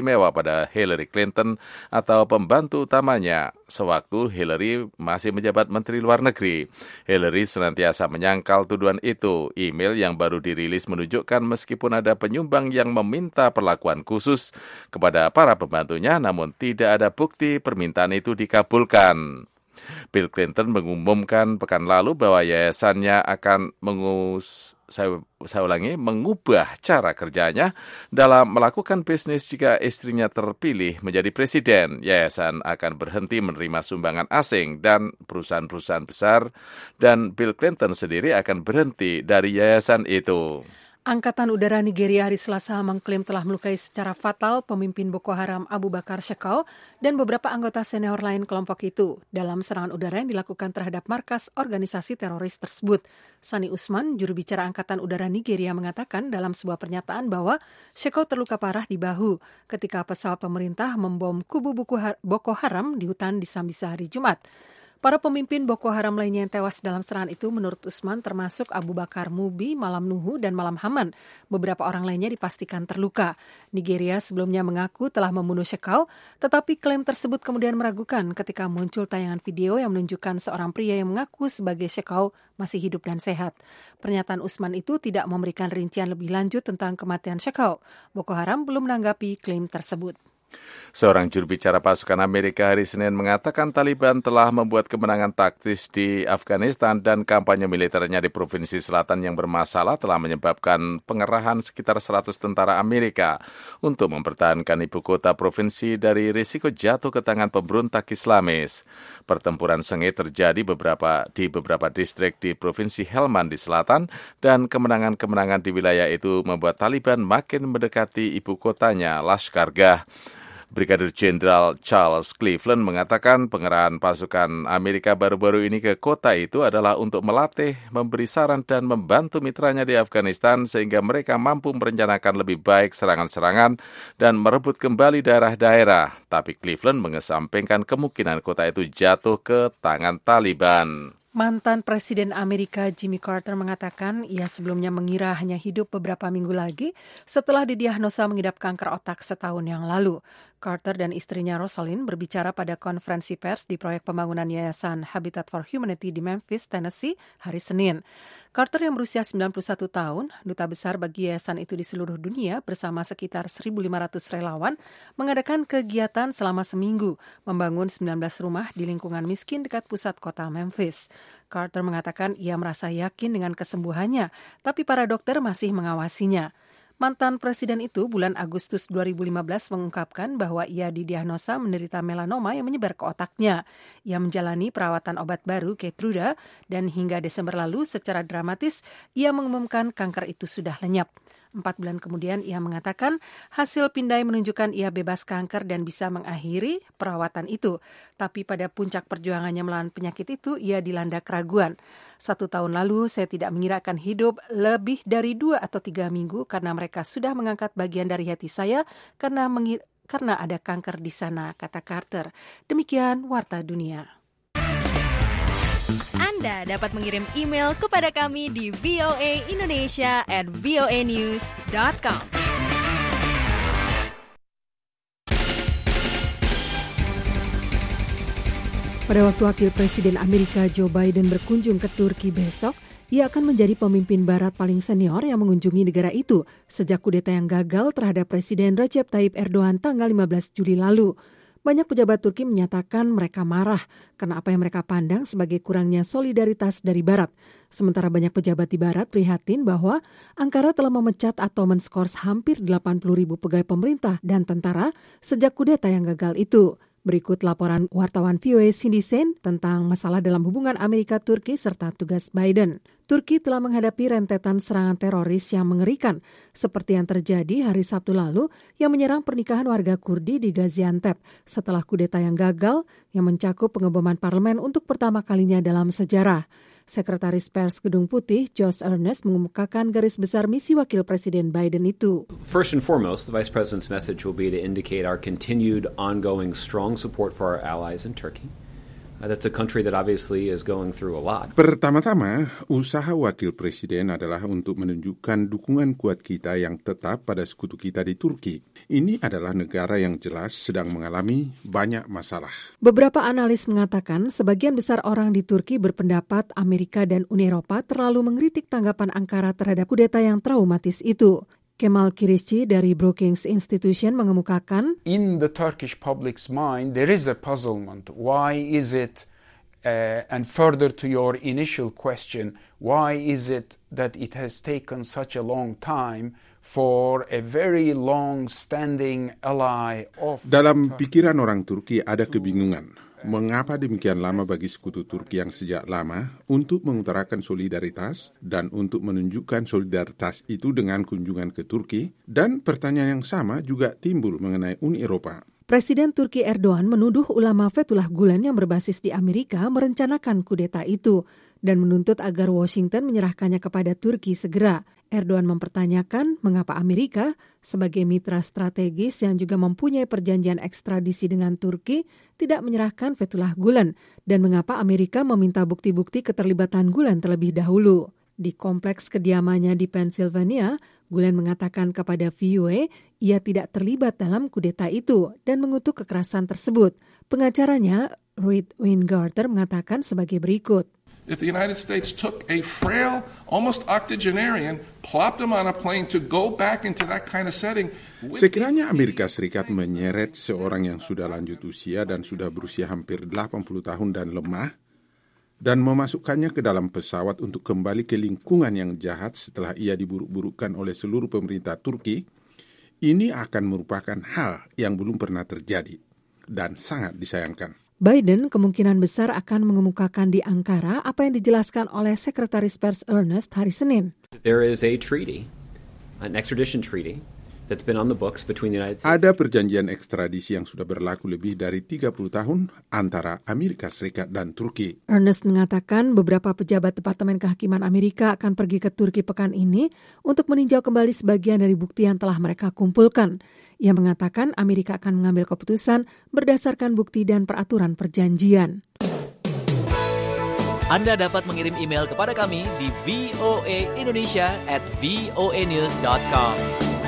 istimewa pada Hillary Clinton atau pembantu utamanya sewaktu Hillary masih menjabat Menteri Luar Negeri. Hillary senantiasa menyangkal tuduhan itu. Email yang baru dirilis menunjukkan meskipun ada penyumbang yang meminta perlakuan khusus kepada para pembantunya, namun tidak ada bukti permintaan itu dikabulkan. Bill Clinton mengumumkan pekan lalu bahwa yayasannya akan mengus Saya, saya ulangi, mengubah cara kerjanya dalam melakukan bisnis jika istrinya terpilih menjadi presiden. Yayasan akan berhenti menerima sumbangan asing dan perusahaan-perusahaan besar, dan Bill Clinton sendiri akan berhenti dari yayasan itu. Angkatan Udara Nigeria hari Selasa mengklaim telah melukai secara fatal pemimpin Boko Haram Abu Bakar Shekau dan beberapa anggota senior lain kelompok itu dalam serangan udara yang dilakukan terhadap markas organisasi teroris tersebut. Sani Usman, juru bicara Angkatan Udara Nigeria, mengatakan dalam sebuah pernyataan bahwa Shekau terluka parah di bahu ketika pesawat pemerintah membom kubu Boko Haram di hutan di Sambisa hari Jumat. Para pemimpin Boko Haram lainnya yang tewas dalam serangan itu menurut Usman termasuk Abu Bakar Mubi, Malam Nuhu, dan Malam Haman. Beberapa orang lainnya dipastikan terluka. Nigeria sebelumnya mengaku telah membunuh Shekau, tetapi klaim tersebut kemudian meragukan ketika muncul tayangan video yang menunjukkan seorang pria yang mengaku sebagai Shekau masih hidup dan sehat. Pernyataan Usman itu tidak memberikan rincian lebih lanjut tentang kematian Shekau. Boko Haram belum menanggapi klaim tersebut. Seorang juru bicara pasukan Amerika hari Senin mengatakan Taliban telah membuat kemenangan taktis di Afghanistan dan kampanye militernya di Provinsi Selatan yang bermasalah telah menyebabkan pengerahan sekitar seratus tentara Amerika untuk mempertahankan ibu kota provinsi dari risiko jatuh ke tangan pemberontak Islamis. Pertempuran sengit terjadi beberapa di beberapa distrik di Provinsi Helmand di selatan dan kemenangan-kemenangan di wilayah itu membuat Taliban makin mendekati ibu kotanya, Lashkargah. Brigadir Jenderal Charles Cleveland mengatakan pengerahan pasukan Amerika baru-baru ini ke kota itu adalah untuk melatih, memberi saran, dan membantu mitranya di Afghanistan sehingga mereka mampu merencanakan lebih baik serangan-serangan dan merebut kembali daerah-daerah. Tapi Cleveland mengesampingkan kemungkinan kota itu jatuh ke tangan Taliban. Mantan Presiden Amerika Jimmy Carter mengatakan ia sebelumnya mengira hanya hidup beberapa minggu lagi setelah didiagnosa mengidap kanker otak setahun yang lalu. Carter dan istrinya Rosalind berbicara pada konferensi pers di proyek pembangunan Yayasan Habitat for Humanity di Memphis, Tennessee, hari Senin. Carter yang berusia sembilan puluh satu tahun, duta besar bagi yayasan itu di seluruh dunia bersama sekitar seribu lima ratus relawan, mengadakan kegiatan selama seminggu, membangun sembilan belas rumah di lingkungan miskin dekat pusat kota Memphis. Carter mengatakan ia merasa yakin dengan kesembuhannya, tapi para dokter masih mengawasinya. Mantan presiden itu bulan Agustus dua ribu lima belas mengungkapkan bahwa ia didiagnosa menderita melanoma yang menyebar ke otaknya. Ia menjalani perawatan obat baru Keytruda dan hingga Desember lalu secara dramatis ia mengumumkan kanker itu sudah lenyap. Empat bulan kemudian ia mengatakan hasil pindai menunjukkan ia bebas kanker dan bisa mengakhiri perawatan itu. Tapi pada puncak perjuangannya melawan penyakit itu, ia dilanda keraguan. Satu tahun lalu saya tidak mengira akan hidup lebih dari dua atau tiga minggu karena mereka sudah mengangkat bagian dari hati saya karena mengir- karena ada kanker di sana, kata Carter. Demikian Warta Dunia. Anda dapat mengirim email kepada kami di v o a indonesia at v o a news dot com. Pada waktu Wakil Presiden Amerika Joe Biden berkunjung ke Turki besok, ia akan menjadi pemimpin barat paling senior yang mengunjungi negara itu sejak kudeta yang gagal terhadap Presiden Recep Tayyip Erdogan tanggal lima belas Juli lalu. Banyak pejabat Turki menyatakan mereka marah karena apa yang mereka pandang sebagai kurangnya solidaritas dari Barat. Sementara banyak pejabat di Barat prihatin bahwa Ankara telah memecat atau menskors hampir delapan puluh ribu pegawai pemerintah dan tentara sejak kudeta yang gagal itu. Berikut laporan wartawan V O A Cindy Sen tentang masalah dalam hubungan Amerika-Turki serta tugas Biden. Turki telah menghadapi rentetan serangan teroris yang mengerikan, seperti yang terjadi hari Sabtu lalu yang menyerang pernikahan warga Kurdi di Gaziantep setelah kudeta yang gagal yang mencakup pengeboman parlemen untuk pertama kalinya dalam sejarah. Sekretaris Pers Gedung Putih, Josh Earnest, mengemukakan garis besar misi Wakil Presiden Biden itu. First and foremost, the Vice President's message will be to indicate our continued ongoing strong support for our allies in Turkey. Uh, that's a country that obviously is going through a lot. Pertama-tama, usaha wakil presiden adalah untuk menunjukkan dukungan kuat kita yang tetap pada sekutu kita di Turki. Ini adalah negara yang jelas sedang mengalami banyak masalah. Beberapa analis mengatakan sebagian besar orang di Turki berpendapat Amerika dan Uni Eropa terlalu mengkritik tanggapan Ankara terhadap kudeta yang traumatis itu. Kemal Kirisci dari Brookings Institution mengemukakan, in the Turkish public's mind, there is a puzzlement. Why is it, uh, and further to your initial question, why is it that it has taken such a long time for a very long-standing ally of... Dalam pikiran orang Turki ada kebingungan. Mengapa demikian lama bagi sekutu Turki yang sejak lama untuk mengutarakan solidaritas dan untuk menunjukkan solidaritas itu dengan kunjungan ke Turki? Dan pertanyaan yang sama juga timbul mengenai Uni Eropa. Presiden Turki Erdogan menuduh ulama Fethullah Gulen yang berbasis di Amerika merencanakan kudeta itu dan menuntut agar Washington menyerahkannya kepada Turki segera. Erdogan mempertanyakan mengapa Amerika sebagai mitra strategis yang juga mempunyai perjanjian ekstradisi dengan Turki tidak menyerahkan Fethullah Gulen dan mengapa Amerika meminta bukti-bukti keterlibatan Gulen terlebih dahulu. Di kompleks kediamannya di Pennsylvania, Gulen mengatakan kepada V O A ia tidak terlibat dalam kudeta itu dan mengutuk kekerasan tersebut. Pengacaranya, Ruth Weingarten, mengatakan sebagai berikut. If the United States took a frail, almost octogenarian, plopped him on a plane to go back into that kind of setting. Sekiranya Amerika Serikat menyeret seorang yang sudah lanjut usia dan sudah berusia hampir delapan puluh tahun dan lemah, dan memasukkannya ke dalam pesawat untuk kembali ke lingkungan yang jahat setelah ia diburuk-burukkan oleh seluruh pemerintah Turki, ini akan merupakan hal yang belum pernah terjadi dan sangat disayangkan. Biden kemungkinan besar akan mengemukakan di Ankara apa yang dijelaskan oleh Sekretaris Pers Ernest hari Senin. There is a treaty, an extradition treaty, that's been on the books between the United States. Ada perjanjian ekstradisi yang sudah berlaku lebih dari tiga puluh tahun antara Amerika Serikat dan Turki. Ernest mengatakan beberapa pejabat Departemen Kehakiman Amerika akan pergi ke Turki pekan ini untuk meninjau kembali sebagian dari bukti yang telah mereka kumpulkan. Ia mengatakan Amerika akan mengambil keputusan berdasarkan bukti dan peraturan perjanjian. Anda dapat mengirim email kepada kami di v o a indonesia at v o a news dot com.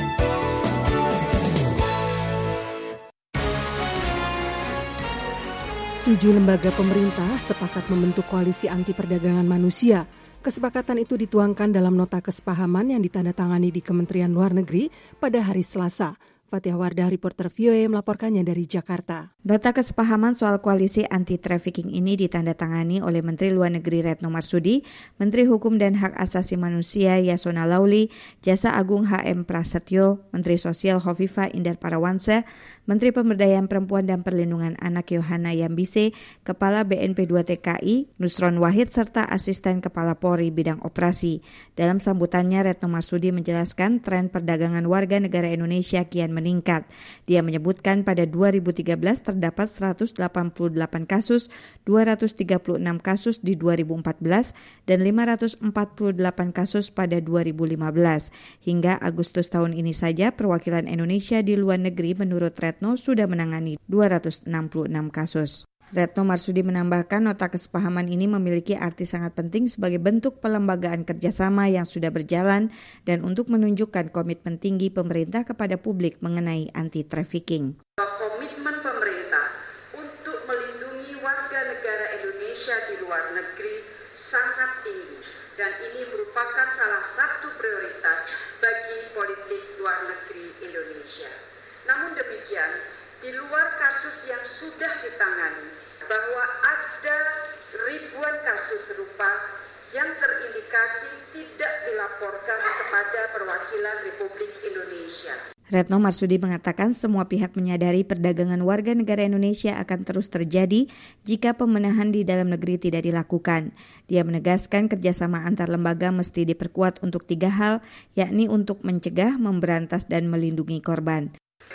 Tujuh lembaga pemerintah sepakat membentuk koalisi anti perdagangan manusia. Kesepakatan itu dituangkan dalam nota kesepahaman yang ditandatangani di Kementerian Luar Negeri pada hari Selasa. Fatihah Wardah, reporter V O A melaporkannya dari Jakarta. Nota kesepahaman soal koalisi anti-trafficking ini ditandatangani oleh Menteri Luar Negeri Retno Marsudi, Menteri Hukum dan Hak Asasi Manusia Yasona Lauli, Jaksa Agung H M Prasetyo, Menteri Sosial Hovifah Indar Parawansa, Menteri Pemberdayaan Perempuan dan Perlindungan Anak Yohana Yambise, Kepala B N P dua T K I, Nusron Wahid, serta Asisten Kepala Polri Bidang Operasi. Dalam sambutannya, Retno Marsudi menjelaskan tren perdagangan warga negara Indonesia kian meningkat. Dia menyebutkan pada dua ribu tiga belas terdapat seratus delapan puluh delapan kasus, dua ratus tiga puluh enam kasus di dua ribu empat belas, dan lima ratus empat puluh delapan kasus pada dua ribu lima belas. Hingga Agustus tahun ini saja, perwakilan Indonesia di luar negeri menurut Retno sudah menangani dua ratus enam puluh enam kasus. Retno Marsudi menambahkan nota kesepahaman ini memiliki arti sangat penting sebagai bentuk pelembagaan kerjasama yang sudah berjalan dan untuk menunjukkan komitmen tinggi pemerintah kepada publik mengenai anti-trafficking. Komitmen pemerintah untuk melindungi warga negara Indonesia di luar negeri sangat tinggi dan ini merupakan salah satu prioritas bagi politik luar negeri Indonesia. Namun demikian, di luar kasus yang sudah ditangani, bahwa ada ribuan kasus serupa yang terindikasi tidak dilaporkan kepada perwakilan Republik Indonesia. Retno Marsudi mengatakan semua pihak menyadari perdagangan warga negara Indonesia akan terus terjadi jika pembenahan di dalam negeri tidak dilakukan. Dia menegaskan kerjasama antar lembaga mesti diperkuat untuk tiga hal, yakni untuk mencegah, memberantas, dan melindungi korban.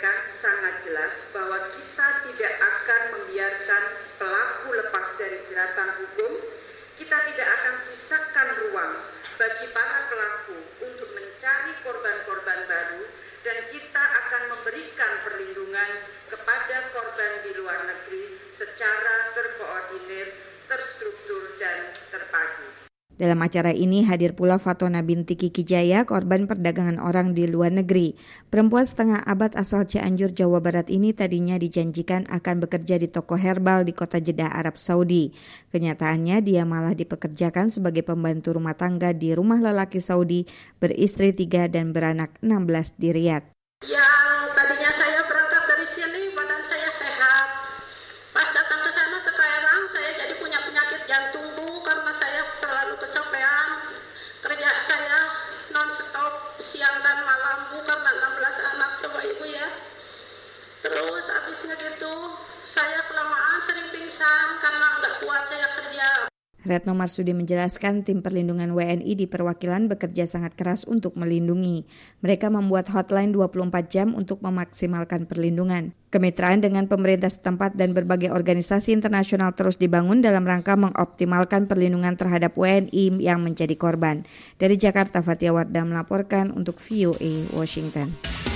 Sangat jelas bahwa kita tidak akan membiarkan pelaku lepas dari jeratan hukum. Kita tidak akan sisakan ruang bagi para pelaku untuk mencari korban-korban baru dan kita akan memberikan perlindungan kepada korban di luar negeri secara terkoordinir, terstruktur, dan terpadu. Dalam acara ini hadir pula Fatona binti Kiki Jaya, korban perdagangan orang di luar negeri. Perempuan setengah abad asal Cianjur, Jawa Barat ini tadinya dijanjikan akan bekerja di toko herbal di kota Jeddah, Arab Saudi. Kenyataannya dia malah dipekerjakan sebagai pembantu rumah tangga di rumah lelaki Saudi, beristri tiga dan beranak enam belas di Riyadh. Yang tadinya saya berangkat dari sini, badan saya sehat. Pas datang ke sana sekarang saya jadi punya penyakit jantung bu, karena saya terlalu kecapean. Kerja saya non-stop siang dan malam bu, karena enam belas anak, coba ibu ya. Terus habisnya gitu, saya kelamaan sering pingsan karena nggak kuat saya kerja. Retno Marsudi menjelaskan tim perlindungan W N I di perwakilan bekerja sangat keras untuk melindungi. Mereka membuat hotline dua puluh empat jam untuk memaksimalkan perlindungan. Kemitraan dengan pemerintah setempat dan berbagai organisasi internasional terus dibangun dalam rangka mengoptimalkan perlindungan terhadap W N I yang menjadi korban. Dari Jakarta, Fatia Wardah melaporkan untuk V O A Washington.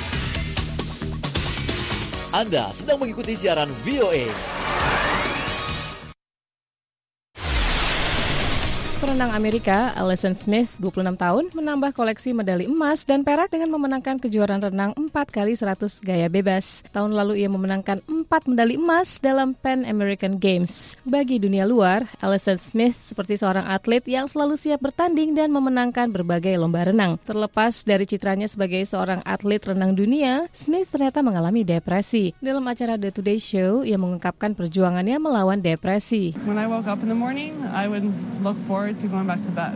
Anda sedang mengikuti siaran V O A. Perenang Amerika Allison Smith, dua puluh enam tahun, menambah koleksi medali emas dan perak dengan memenangkan kejuaraan renang empat kali seratus gaya bebas. Tahun lalu ia memenangkan empat medali emas dalam Pan American Games. Bagi dunia luar, Allison Smith seperti seorang atlet yang selalu siap bertanding dan memenangkan berbagai lomba renang. Terlepas dari citranya sebagai seorang atlet renang dunia, Smith ternyata mengalami depresi. Dalam acara The Today Show, ia mengungkapkan perjuangannya melawan depresi. When I woke up in the morning, I would look forward to going back to bed.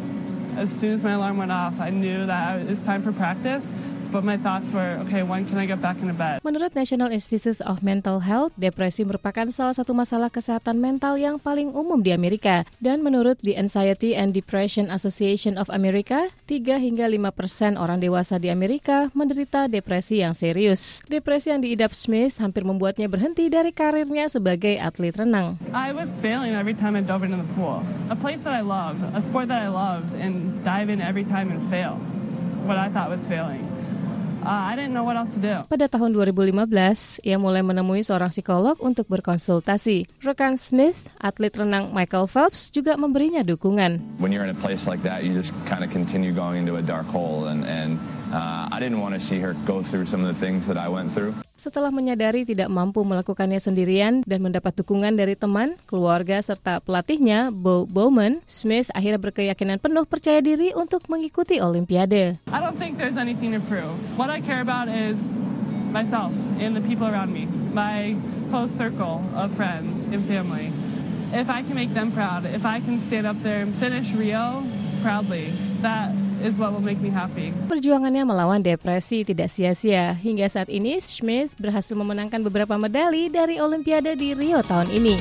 As soon as my alarm went off, I knew that it was time for practice, but my thoughts were, okay, when can I get back into bed? Menurut National Institute of Mental Health, depresi merupakan salah satu masalah kesehatan mental yang paling umum di Amerika. Dan menurut the Anxiety and Depression Association of America, tiga hingga lima persen orang dewasa di Amerika menderita depresi yang serius. Depresi yang diidap Smith hampir membuatnya berhenti dari karirnya sebagai atlet renang. I was failing every time I dove into the pool. A place that I loved, a sport that I loved, and dive in every time and fail what I thought was failing. Uh, I didn't know what else to do. Pada tahun dua ribu lima belas, ia mulai menemui seorang psikolog untuk berkonsultasi. Rekan Smith, atlet renang Michael Phelps, juga memberinya dukungan. When you're in a place like that, you just kind of continue going into a dark hole, and and uh, I didn't want to see her go through some of the things that I went through. Setelah menyadari tidak mampu melakukannya sendirian dan mendapat dukungan dari teman, keluarga, serta pelatihnya, Bo Bowman, Smith akhirnya berkeyakinan penuh percaya diri untuk mengikuti Olimpiade. I don't think there's anything to prove. What I care about is myself and the people around me, my close circle of friends and family. If I can make them proud, if I can stand up there and finish Rio proudly, that is what will make me happy. Perjuangannya melawan depresi tidak sia-sia. Hingga saat ini, Smith berhasil memenangkan beberapa medali dari Olimpiade di Rio tahun ini.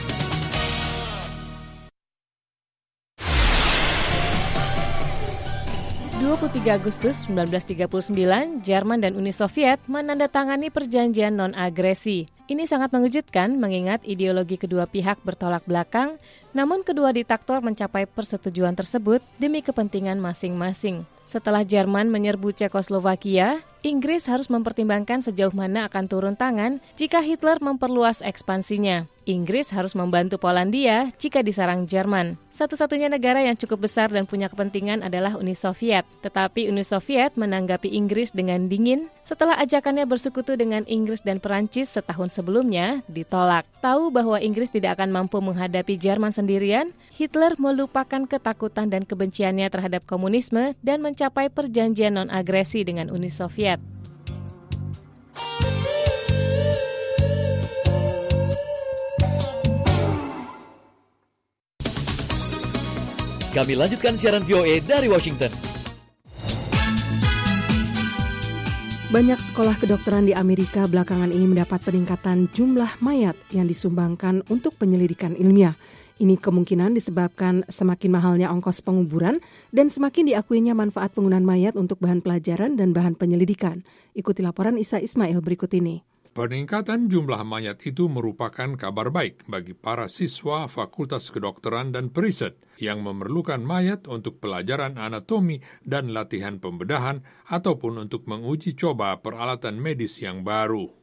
dua puluh tiga Agustus seribu sembilan ratus tiga puluh sembilan, Jerman dan Uni Soviet menandatangani perjanjian non-agresi. Ini sangat mengejutkan mengingat ideologi kedua pihak bertolak belakang, namun kedua diktator mencapai persetujuan tersebut demi kepentingan masing-masing. Setelah Jerman menyerbu Cekoslovakia, Inggris harus mempertimbangkan sejauh mana akan turun tangan jika Hitler memperluas ekspansinya. Inggris harus membantu Polandia jika diserang Jerman. Satu-satunya negara yang cukup besar dan punya kepentingan adalah Uni Soviet. Tetapi Uni Soviet menanggapi Inggris dengan dingin setelah ajakannya bersekutu dengan Inggris dan Perancis setahun sebelumnya ditolak. Tahu bahwa Inggris tidak akan mampu menghadapi Jerman sendirian, Hitler melupakan ketakutan dan kebenciannya terhadap komunisme dan mencapai perjanjian non-agresi dengan Uni Soviet. Kami lanjutkan siaran V O A dari Washington. Banyak sekolah kedokteran di Amerika belakangan ini mendapat peningkatan jumlah mayat yang disumbangkan untuk penyelidikan ilmiah. Ini kemungkinan disebabkan semakin mahalnya ongkos penguburan dan semakin diakuinya manfaat penggunaan mayat untuk bahan pelajaran dan bahan penyelidikan. Ikuti laporan Isa Ismail berikut ini. Peningkatan jumlah mayat itu merupakan kabar baik bagi para siswa Fakultas Kedokteran dan Periset yang memerlukan mayat untuk pelajaran anatomi dan latihan pembedahan ataupun untuk menguji coba peralatan medis yang baru.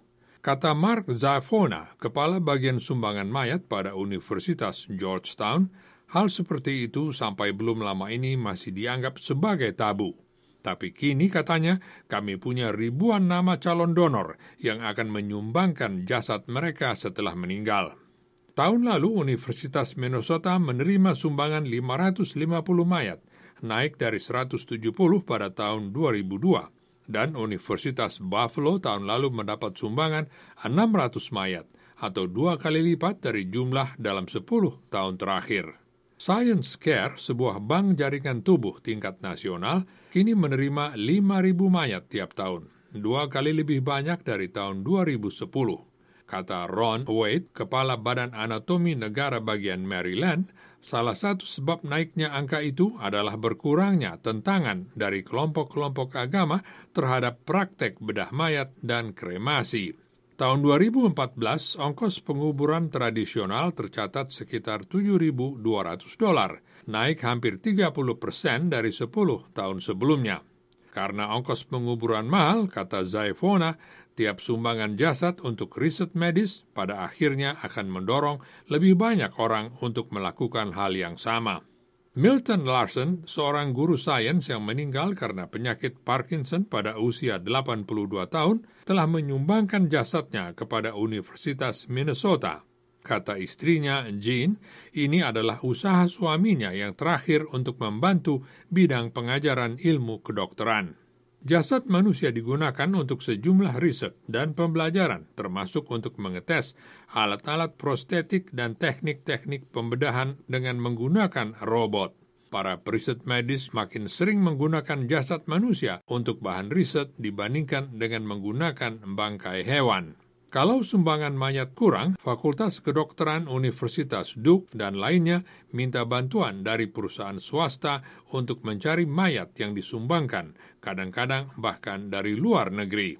Kata Mark Zafona, kepala bagian sumbangan mayat pada Universitas Georgetown, hal seperti itu sampai belum lama ini masih dianggap sebagai tabu. Tapi kini katanya kami punya ribuan nama calon donor yang akan menyumbangkan jasad mereka setelah meninggal. Tahun lalu Universitas Minnesota menerima sumbangan lima ratus lima puluh mayat, naik dari seratus tujuh puluh pada tahun dua ribu dua. Dan Universitas Buffalo tahun lalu mendapat sumbangan enam ratus mayat, atau dua kali lipat dari jumlah dalam sepuluh tahun terakhir. Science Care, sebuah bank jaringan tubuh tingkat nasional, kini menerima lima ribu mayat tiap tahun, dua kali lebih banyak dari tahun dua ribu sepuluh. Kata Ron Wade, Kepala Badan Anatomi Negara bagian Maryland, salah satu sebab naiknya angka itu adalah berkurangnya tentangan dari kelompok-kelompok agama terhadap praktek bedah mayat dan kremasi. Tahun dua ribu empat belas, ongkos penguburan tradisional tercatat sekitar tujuh ribu dua ratus dolar, naik hampir tiga puluh persen dari sepuluh tahun sebelumnya. Karena ongkos penguburan mahal, kata Zafona, tiap sumbangan jasad untuk riset medis pada akhirnya akan mendorong lebih banyak orang untuk melakukan hal yang sama. Milton Larson, seorang guru sains yang meninggal karena penyakit Parkinson pada usia delapan puluh dua tahun, telah menyumbangkan jasadnya kepada Universitas Minnesota. Kata istrinya, Jean, ini adalah usaha suaminya yang terakhir untuk membantu bidang pengajaran ilmu kedokteran. Jasad manusia digunakan untuk sejumlah riset dan pembelajaran, termasuk untuk mengetes alat-alat prostetik dan teknik-teknik pembedahan dengan menggunakan robot. Para periset medis makin sering menggunakan jasad manusia untuk bahan riset dibandingkan dengan menggunakan bangkai hewan. Kalau sumbangan mayat kurang, Fakultas Kedokteran Universitas Duke dan lainnya minta bantuan dari perusahaan swasta untuk mencari mayat yang disumbangkan, kadang-kadang bahkan dari luar negeri.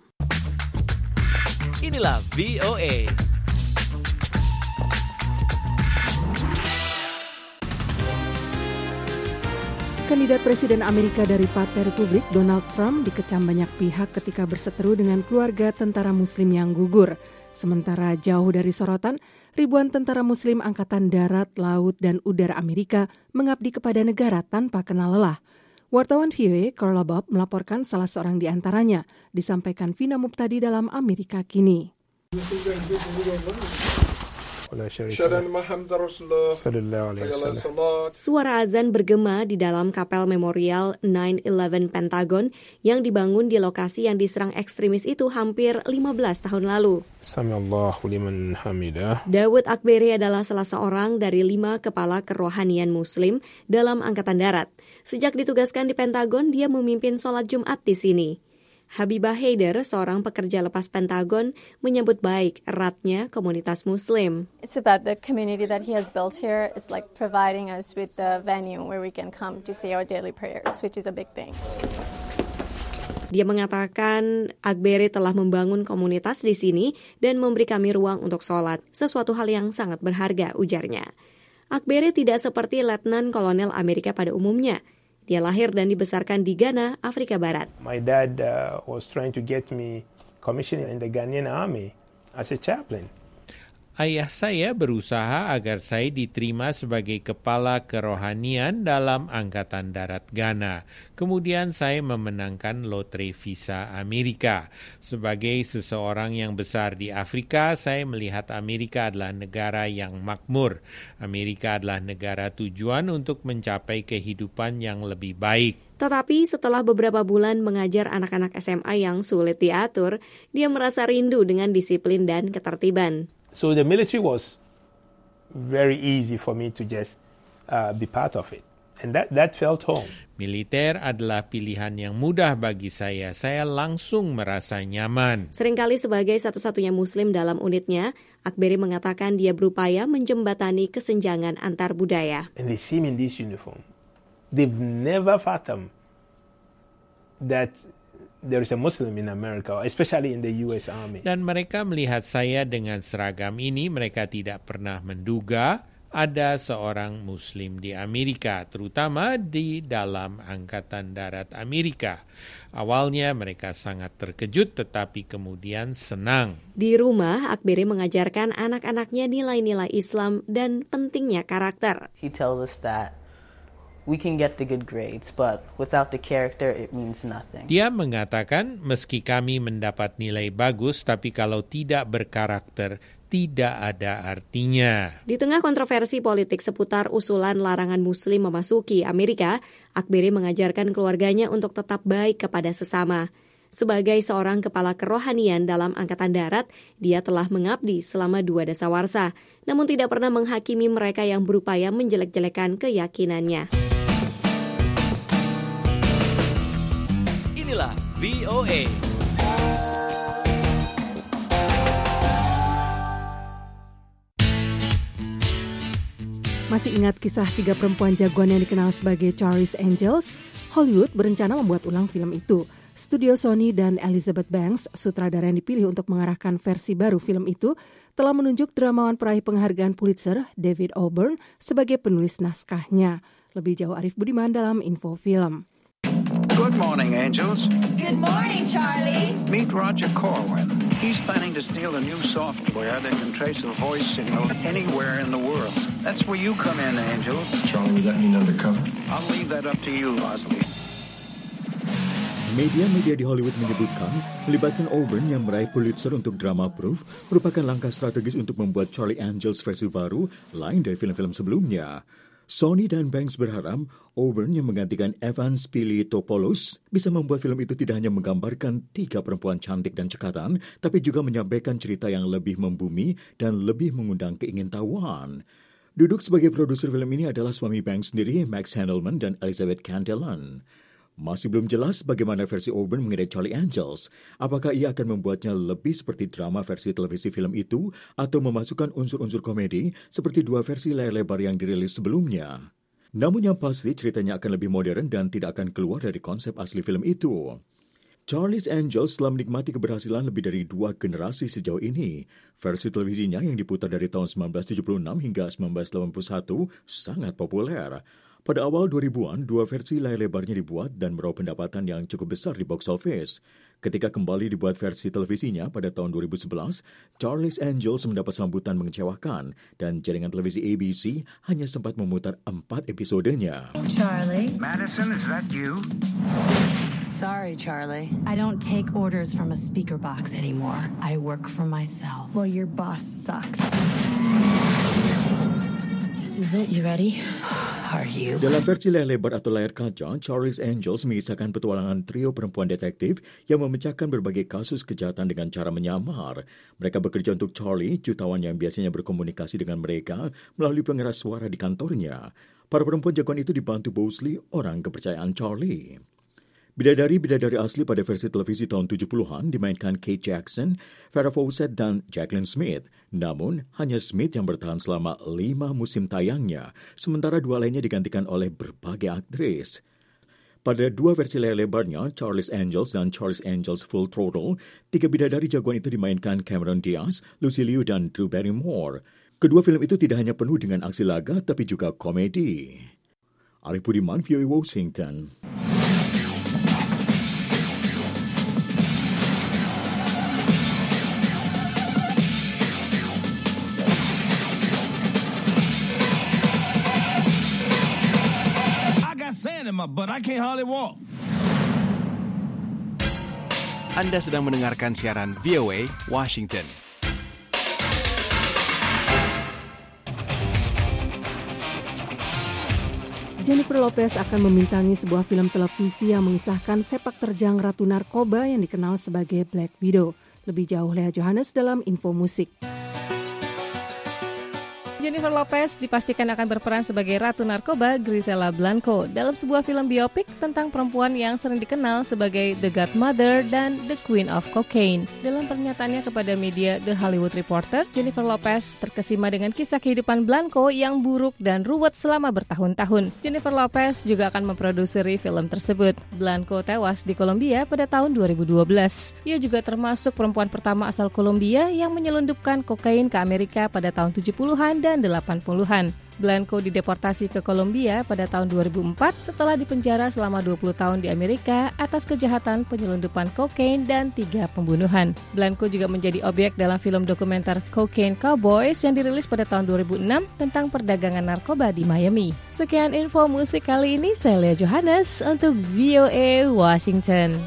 Inilah V O A. Kandidat Presiden Amerika dari Partai Republik, Donald Trump, dikecam banyak pihak ketika berseteru dengan keluarga tentara Muslim yang gugur. Sementara jauh dari sorotan, ribuan tentara Muslim Angkatan Darat, Laut, dan Udara Amerika mengabdi kepada negara tanpa kenal lelah. Wartawan V O A, Carla Bob, melaporkan salah seorang di antaranya, disampaikan Vina Muptadi dalam Amerika Kini. Suara azan bergema di dalam kapel memorial nine eleven Pentagon yang dibangun di lokasi yang diserang ekstremis itu hampir lima belas tahun lalu. Daud Akberi adalah salah seorang dari lima kepala kerohanian Muslim dalam Angkatan Darat. Sejak ditugaskan di Pentagon, dia memimpin sholat Jumat di sini. Habibah Haider, seorang pekerja lepas Pentagon, menyambut baik eratnya komunitas Muslim. It's about the community that he has built here. It's like providing us with the venue where we can come to say our daily prayers, which is a big thing. Dia mengatakan Akberi telah membangun komunitas di sini dan memberi kami ruang untuk sholat, sesuatu hal yang sangat berharga, ujarnya. Akberi tidak seperti Letnan Kolonel Amerika pada umumnya. Dia lahir dan dibesarkan di Ghana, Afrika Barat. My dad uh, was trying to get me commissioned in the Ghanaian army as a chaplain. Ayah saya berusaha agar saya diterima sebagai kepala kerohanian dalam Angkatan Darat Ghana. Kemudian saya memenangkan lotre visa Amerika. Sebagai seseorang yang besar di Afrika, saya melihat Amerika adalah negara yang makmur. Amerika adalah negara tujuan untuk mencapai kehidupan yang lebih baik. Tetapi setelah beberapa bulan mengajar anak-anak S M A yang sulit diatur, dia merasa rindu dengan disiplin dan ketertiban. So the military was very easy for me to just uh, be part of it. And that, that felt home. Militer adalah pilihan yang mudah bagi saya. Saya langsung merasa nyaman. Seringkali sebagai satu-satunya Muslim dalam unitnya, Akberi mengatakan dia berupaya menjembatani kesenjangan antar budaya. And they see me in this uniform. They've never fathomed that there is a Muslim in America, especially in the U S Army. Dan mereka melihat saya dengan seragam ini, mereka tidak pernah menduga ada seorang Muslim di Amerika, terutama di dalam Angkatan Darat Amerika. Awalnya mereka sangat terkejut tetapi kemudian senang. Di rumah, Akbere mengajarkan anak-anaknya nilai-nilai Islam dan pentingnya karakter. He tells us that we can get the good grades, but without the character it means nothing. Dia mengatakan meski kami mendapat nilai bagus tapi kalau tidak berkarakter tidak ada artinya. Di tengah kontroversi politik seputar usulan larangan Muslim memasuki Amerika, Akbere mengajarkan keluarganya untuk tetap baik kepada sesama. Sebagai seorang kepala kerohanian dalam Angkatan Darat, dia telah mengabdi selama dua dasawarsa, namun tidak pernah menghakimi mereka yang berupaya menjelek-jelekan keyakinannya. Inilah V O A. Masih ingat kisah tiga perempuan jagoan yang dikenal sebagai Charlie's Angels? Hollywood berencana membuat ulang film itu. Studio Sony dan Elizabeth Banks, sutradara yang dipilih untuk mengarahkan versi baru film itu, telah menunjuk dramawan peraih penghargaan Pulitzer, David Auburn, sebagai penulis naskahnya. Lebih jauh Arif Budiman dalam Info Film. Good morning, Angels. Good morning, Charlie. Meet Roger Corwin. He's planning to steal a new software that can trace a voice signal anywhere in the world. That's where you come in, Angels. Charlie, would that mean undercover? I'll leave that up to you, Bosley. Media-media di Hollywood menyebutkan melibatkan Auburn yang meraih Pulitzer untuk drama Proof merupakan langkah strategis untuk membuat Charlie Angels versi baru lain dari film-film sebelumnya. Sony dan Banks berharap Auburn yang menggantikan Evans Piliotopoulos bisa membuat film itu tidak hanya menggambarkan tiga perempuan cantik dan cekatan, tapi juga menyampaikan cerita yang lebih membumi dan lebih mengundang keingintahuan. Duduk sebagai produser film ini adalah suami Banks sendiri, Max Handelman dan Elizabeth Cantillon. Masih belum jelas bagaimana versi Auburn mengenai Charlie Angels. Apakah ia akan membuatnya lebih seperti drama versi televisi film itu atau memasukkan unsur-unsur komedi seperti dua versi layar lebar yang dirilis sebelumnya. Namun yang pasti ceritanya akan lebih modern dan tidak akan keluar dari konsep asli film itu. Charlie's Angels telah menikmati keberhasilan lebih dari dua generasi sejauh ini. Versi televisinya yang diputar dari tahun sembilan belas tujuh puluh enam hingga sembilan belas delapan puluh satu sangat populer. Pada awal dua ribuan, dua versi layar lebarnya dibuat dan meraup pendapatan yang cukup besar di box office. Ketika kembali dibuat versi televisinya pada tahun dua ribu sebelas, Charlie's Angels mendapat sambutan mengecewakan dan jaringan televisi A B C hanya sempat memutar empat episodenya. Charlie? Madison, is that you? Sorry, Charlie. I don't take orders from a speaker box anymore. I work for myself. Well, your boss sucks. This is it. You ready? Are you? Dalam versi layar lebar atau layar kaca, Charlie's Angels mengisahkan petualangan trio perempuan detektif yang memecahkan berbagai kasus kejahatan dengan cara menyamar. Mereka bekerja untuk Charlie, jutawan yang biasanya berkomunikasi dengan mereka melalui pengeras suara di kantornya. Para perempuan jagoan itu dibantu Bosley, orang kepercayaan Charlie. Bidadari-bidadari asli pada versi televisi tahun tujuh puluhan dimainkan Kate Jackson, Farrah Fawcett, dan Jacqueline Smith. Namun, hanya Smith yang bertahan selama lima musim tayangnya, sementara dua lainnya digantikan oleh berbagai aktris. Pada dua versi layar lebarnya, Charlie's Angels dan Charlie's Angels Full Throttle, tiga bidadari jagoan itu dimainkan Cameron Diaz, Lucy Liu, dan Drew Barrymore. Kedua film itu tidak hanya penuh dengan aksi laga, tapi juga komedi. Arif Budiman, V O A Washington. But I can't hardly walk. Anda sedang mendengarkan siaran V O A Washington. Jennifer Lopez akan membintangi sebuah film televisi yang mengisahkan sepak terjang ratu narkoba yang dikenal sebagai Black Widow. Lebih jauh Lea Johannes dalam Info Musik. Jennifer Lopez dipastikan akan berperan sebagai Ratu Narkoba Grisela Blanco dalam sebuah film biopik tentang perempuan yang sering dikenal sebagai The Godmother dan The Queen of Cocaine. Dalam pernyataannya kepada media The Hollywood Reporter, Jennifer Lopez terkesima dengan kisah kehidupan Blanco yang buruk dan ruwet selama bertahun-tahun. Jennifer Lopez juga akan memproduseri film tersebut. Blanco tewas di Kolombia pada tahun dua ribu dua belas. Ia juga termasuk perempuan pertama asal Kolombia yang menyelundupkan kokain ke Amerika pada tahun tujuh puluhan dan dan delapan puluhan. Blanco dideportasi ke Kolombia pada tahun dua ribu empat setelah dipenjara selama dua puluh tahun di Amerika atas kejahatan penyelundupan kokain dan tiga pembunuhan. Blanco juga menjadi objek dalam film dokumenter Cocaine Cowboys yang dirilis pada tahun dua ribu enam tentang perdagangan narkoba di Miami. Sekian info musik kali ini, saya Lea Johannes untuk V O A Washington.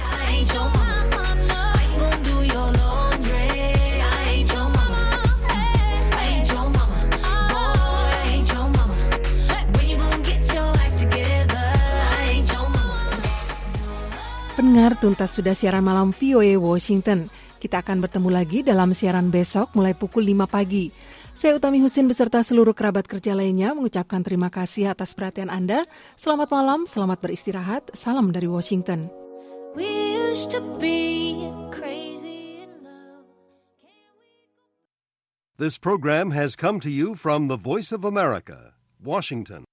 Pendengar, tuntas sudah siaran malam V O A Washington. Kita akan bertemu lagi dalam siaran besok mulai pukul lima pagi. Saya Utami Husin beserta seluruh kerabat kerja lainnya mengucapkan terima kasih atas perhatian Anda. Selamat malam, selamat beristirahat. Salam dari Washington. We used to be crazy in love. This program has come to you from the Voice of America, Washington.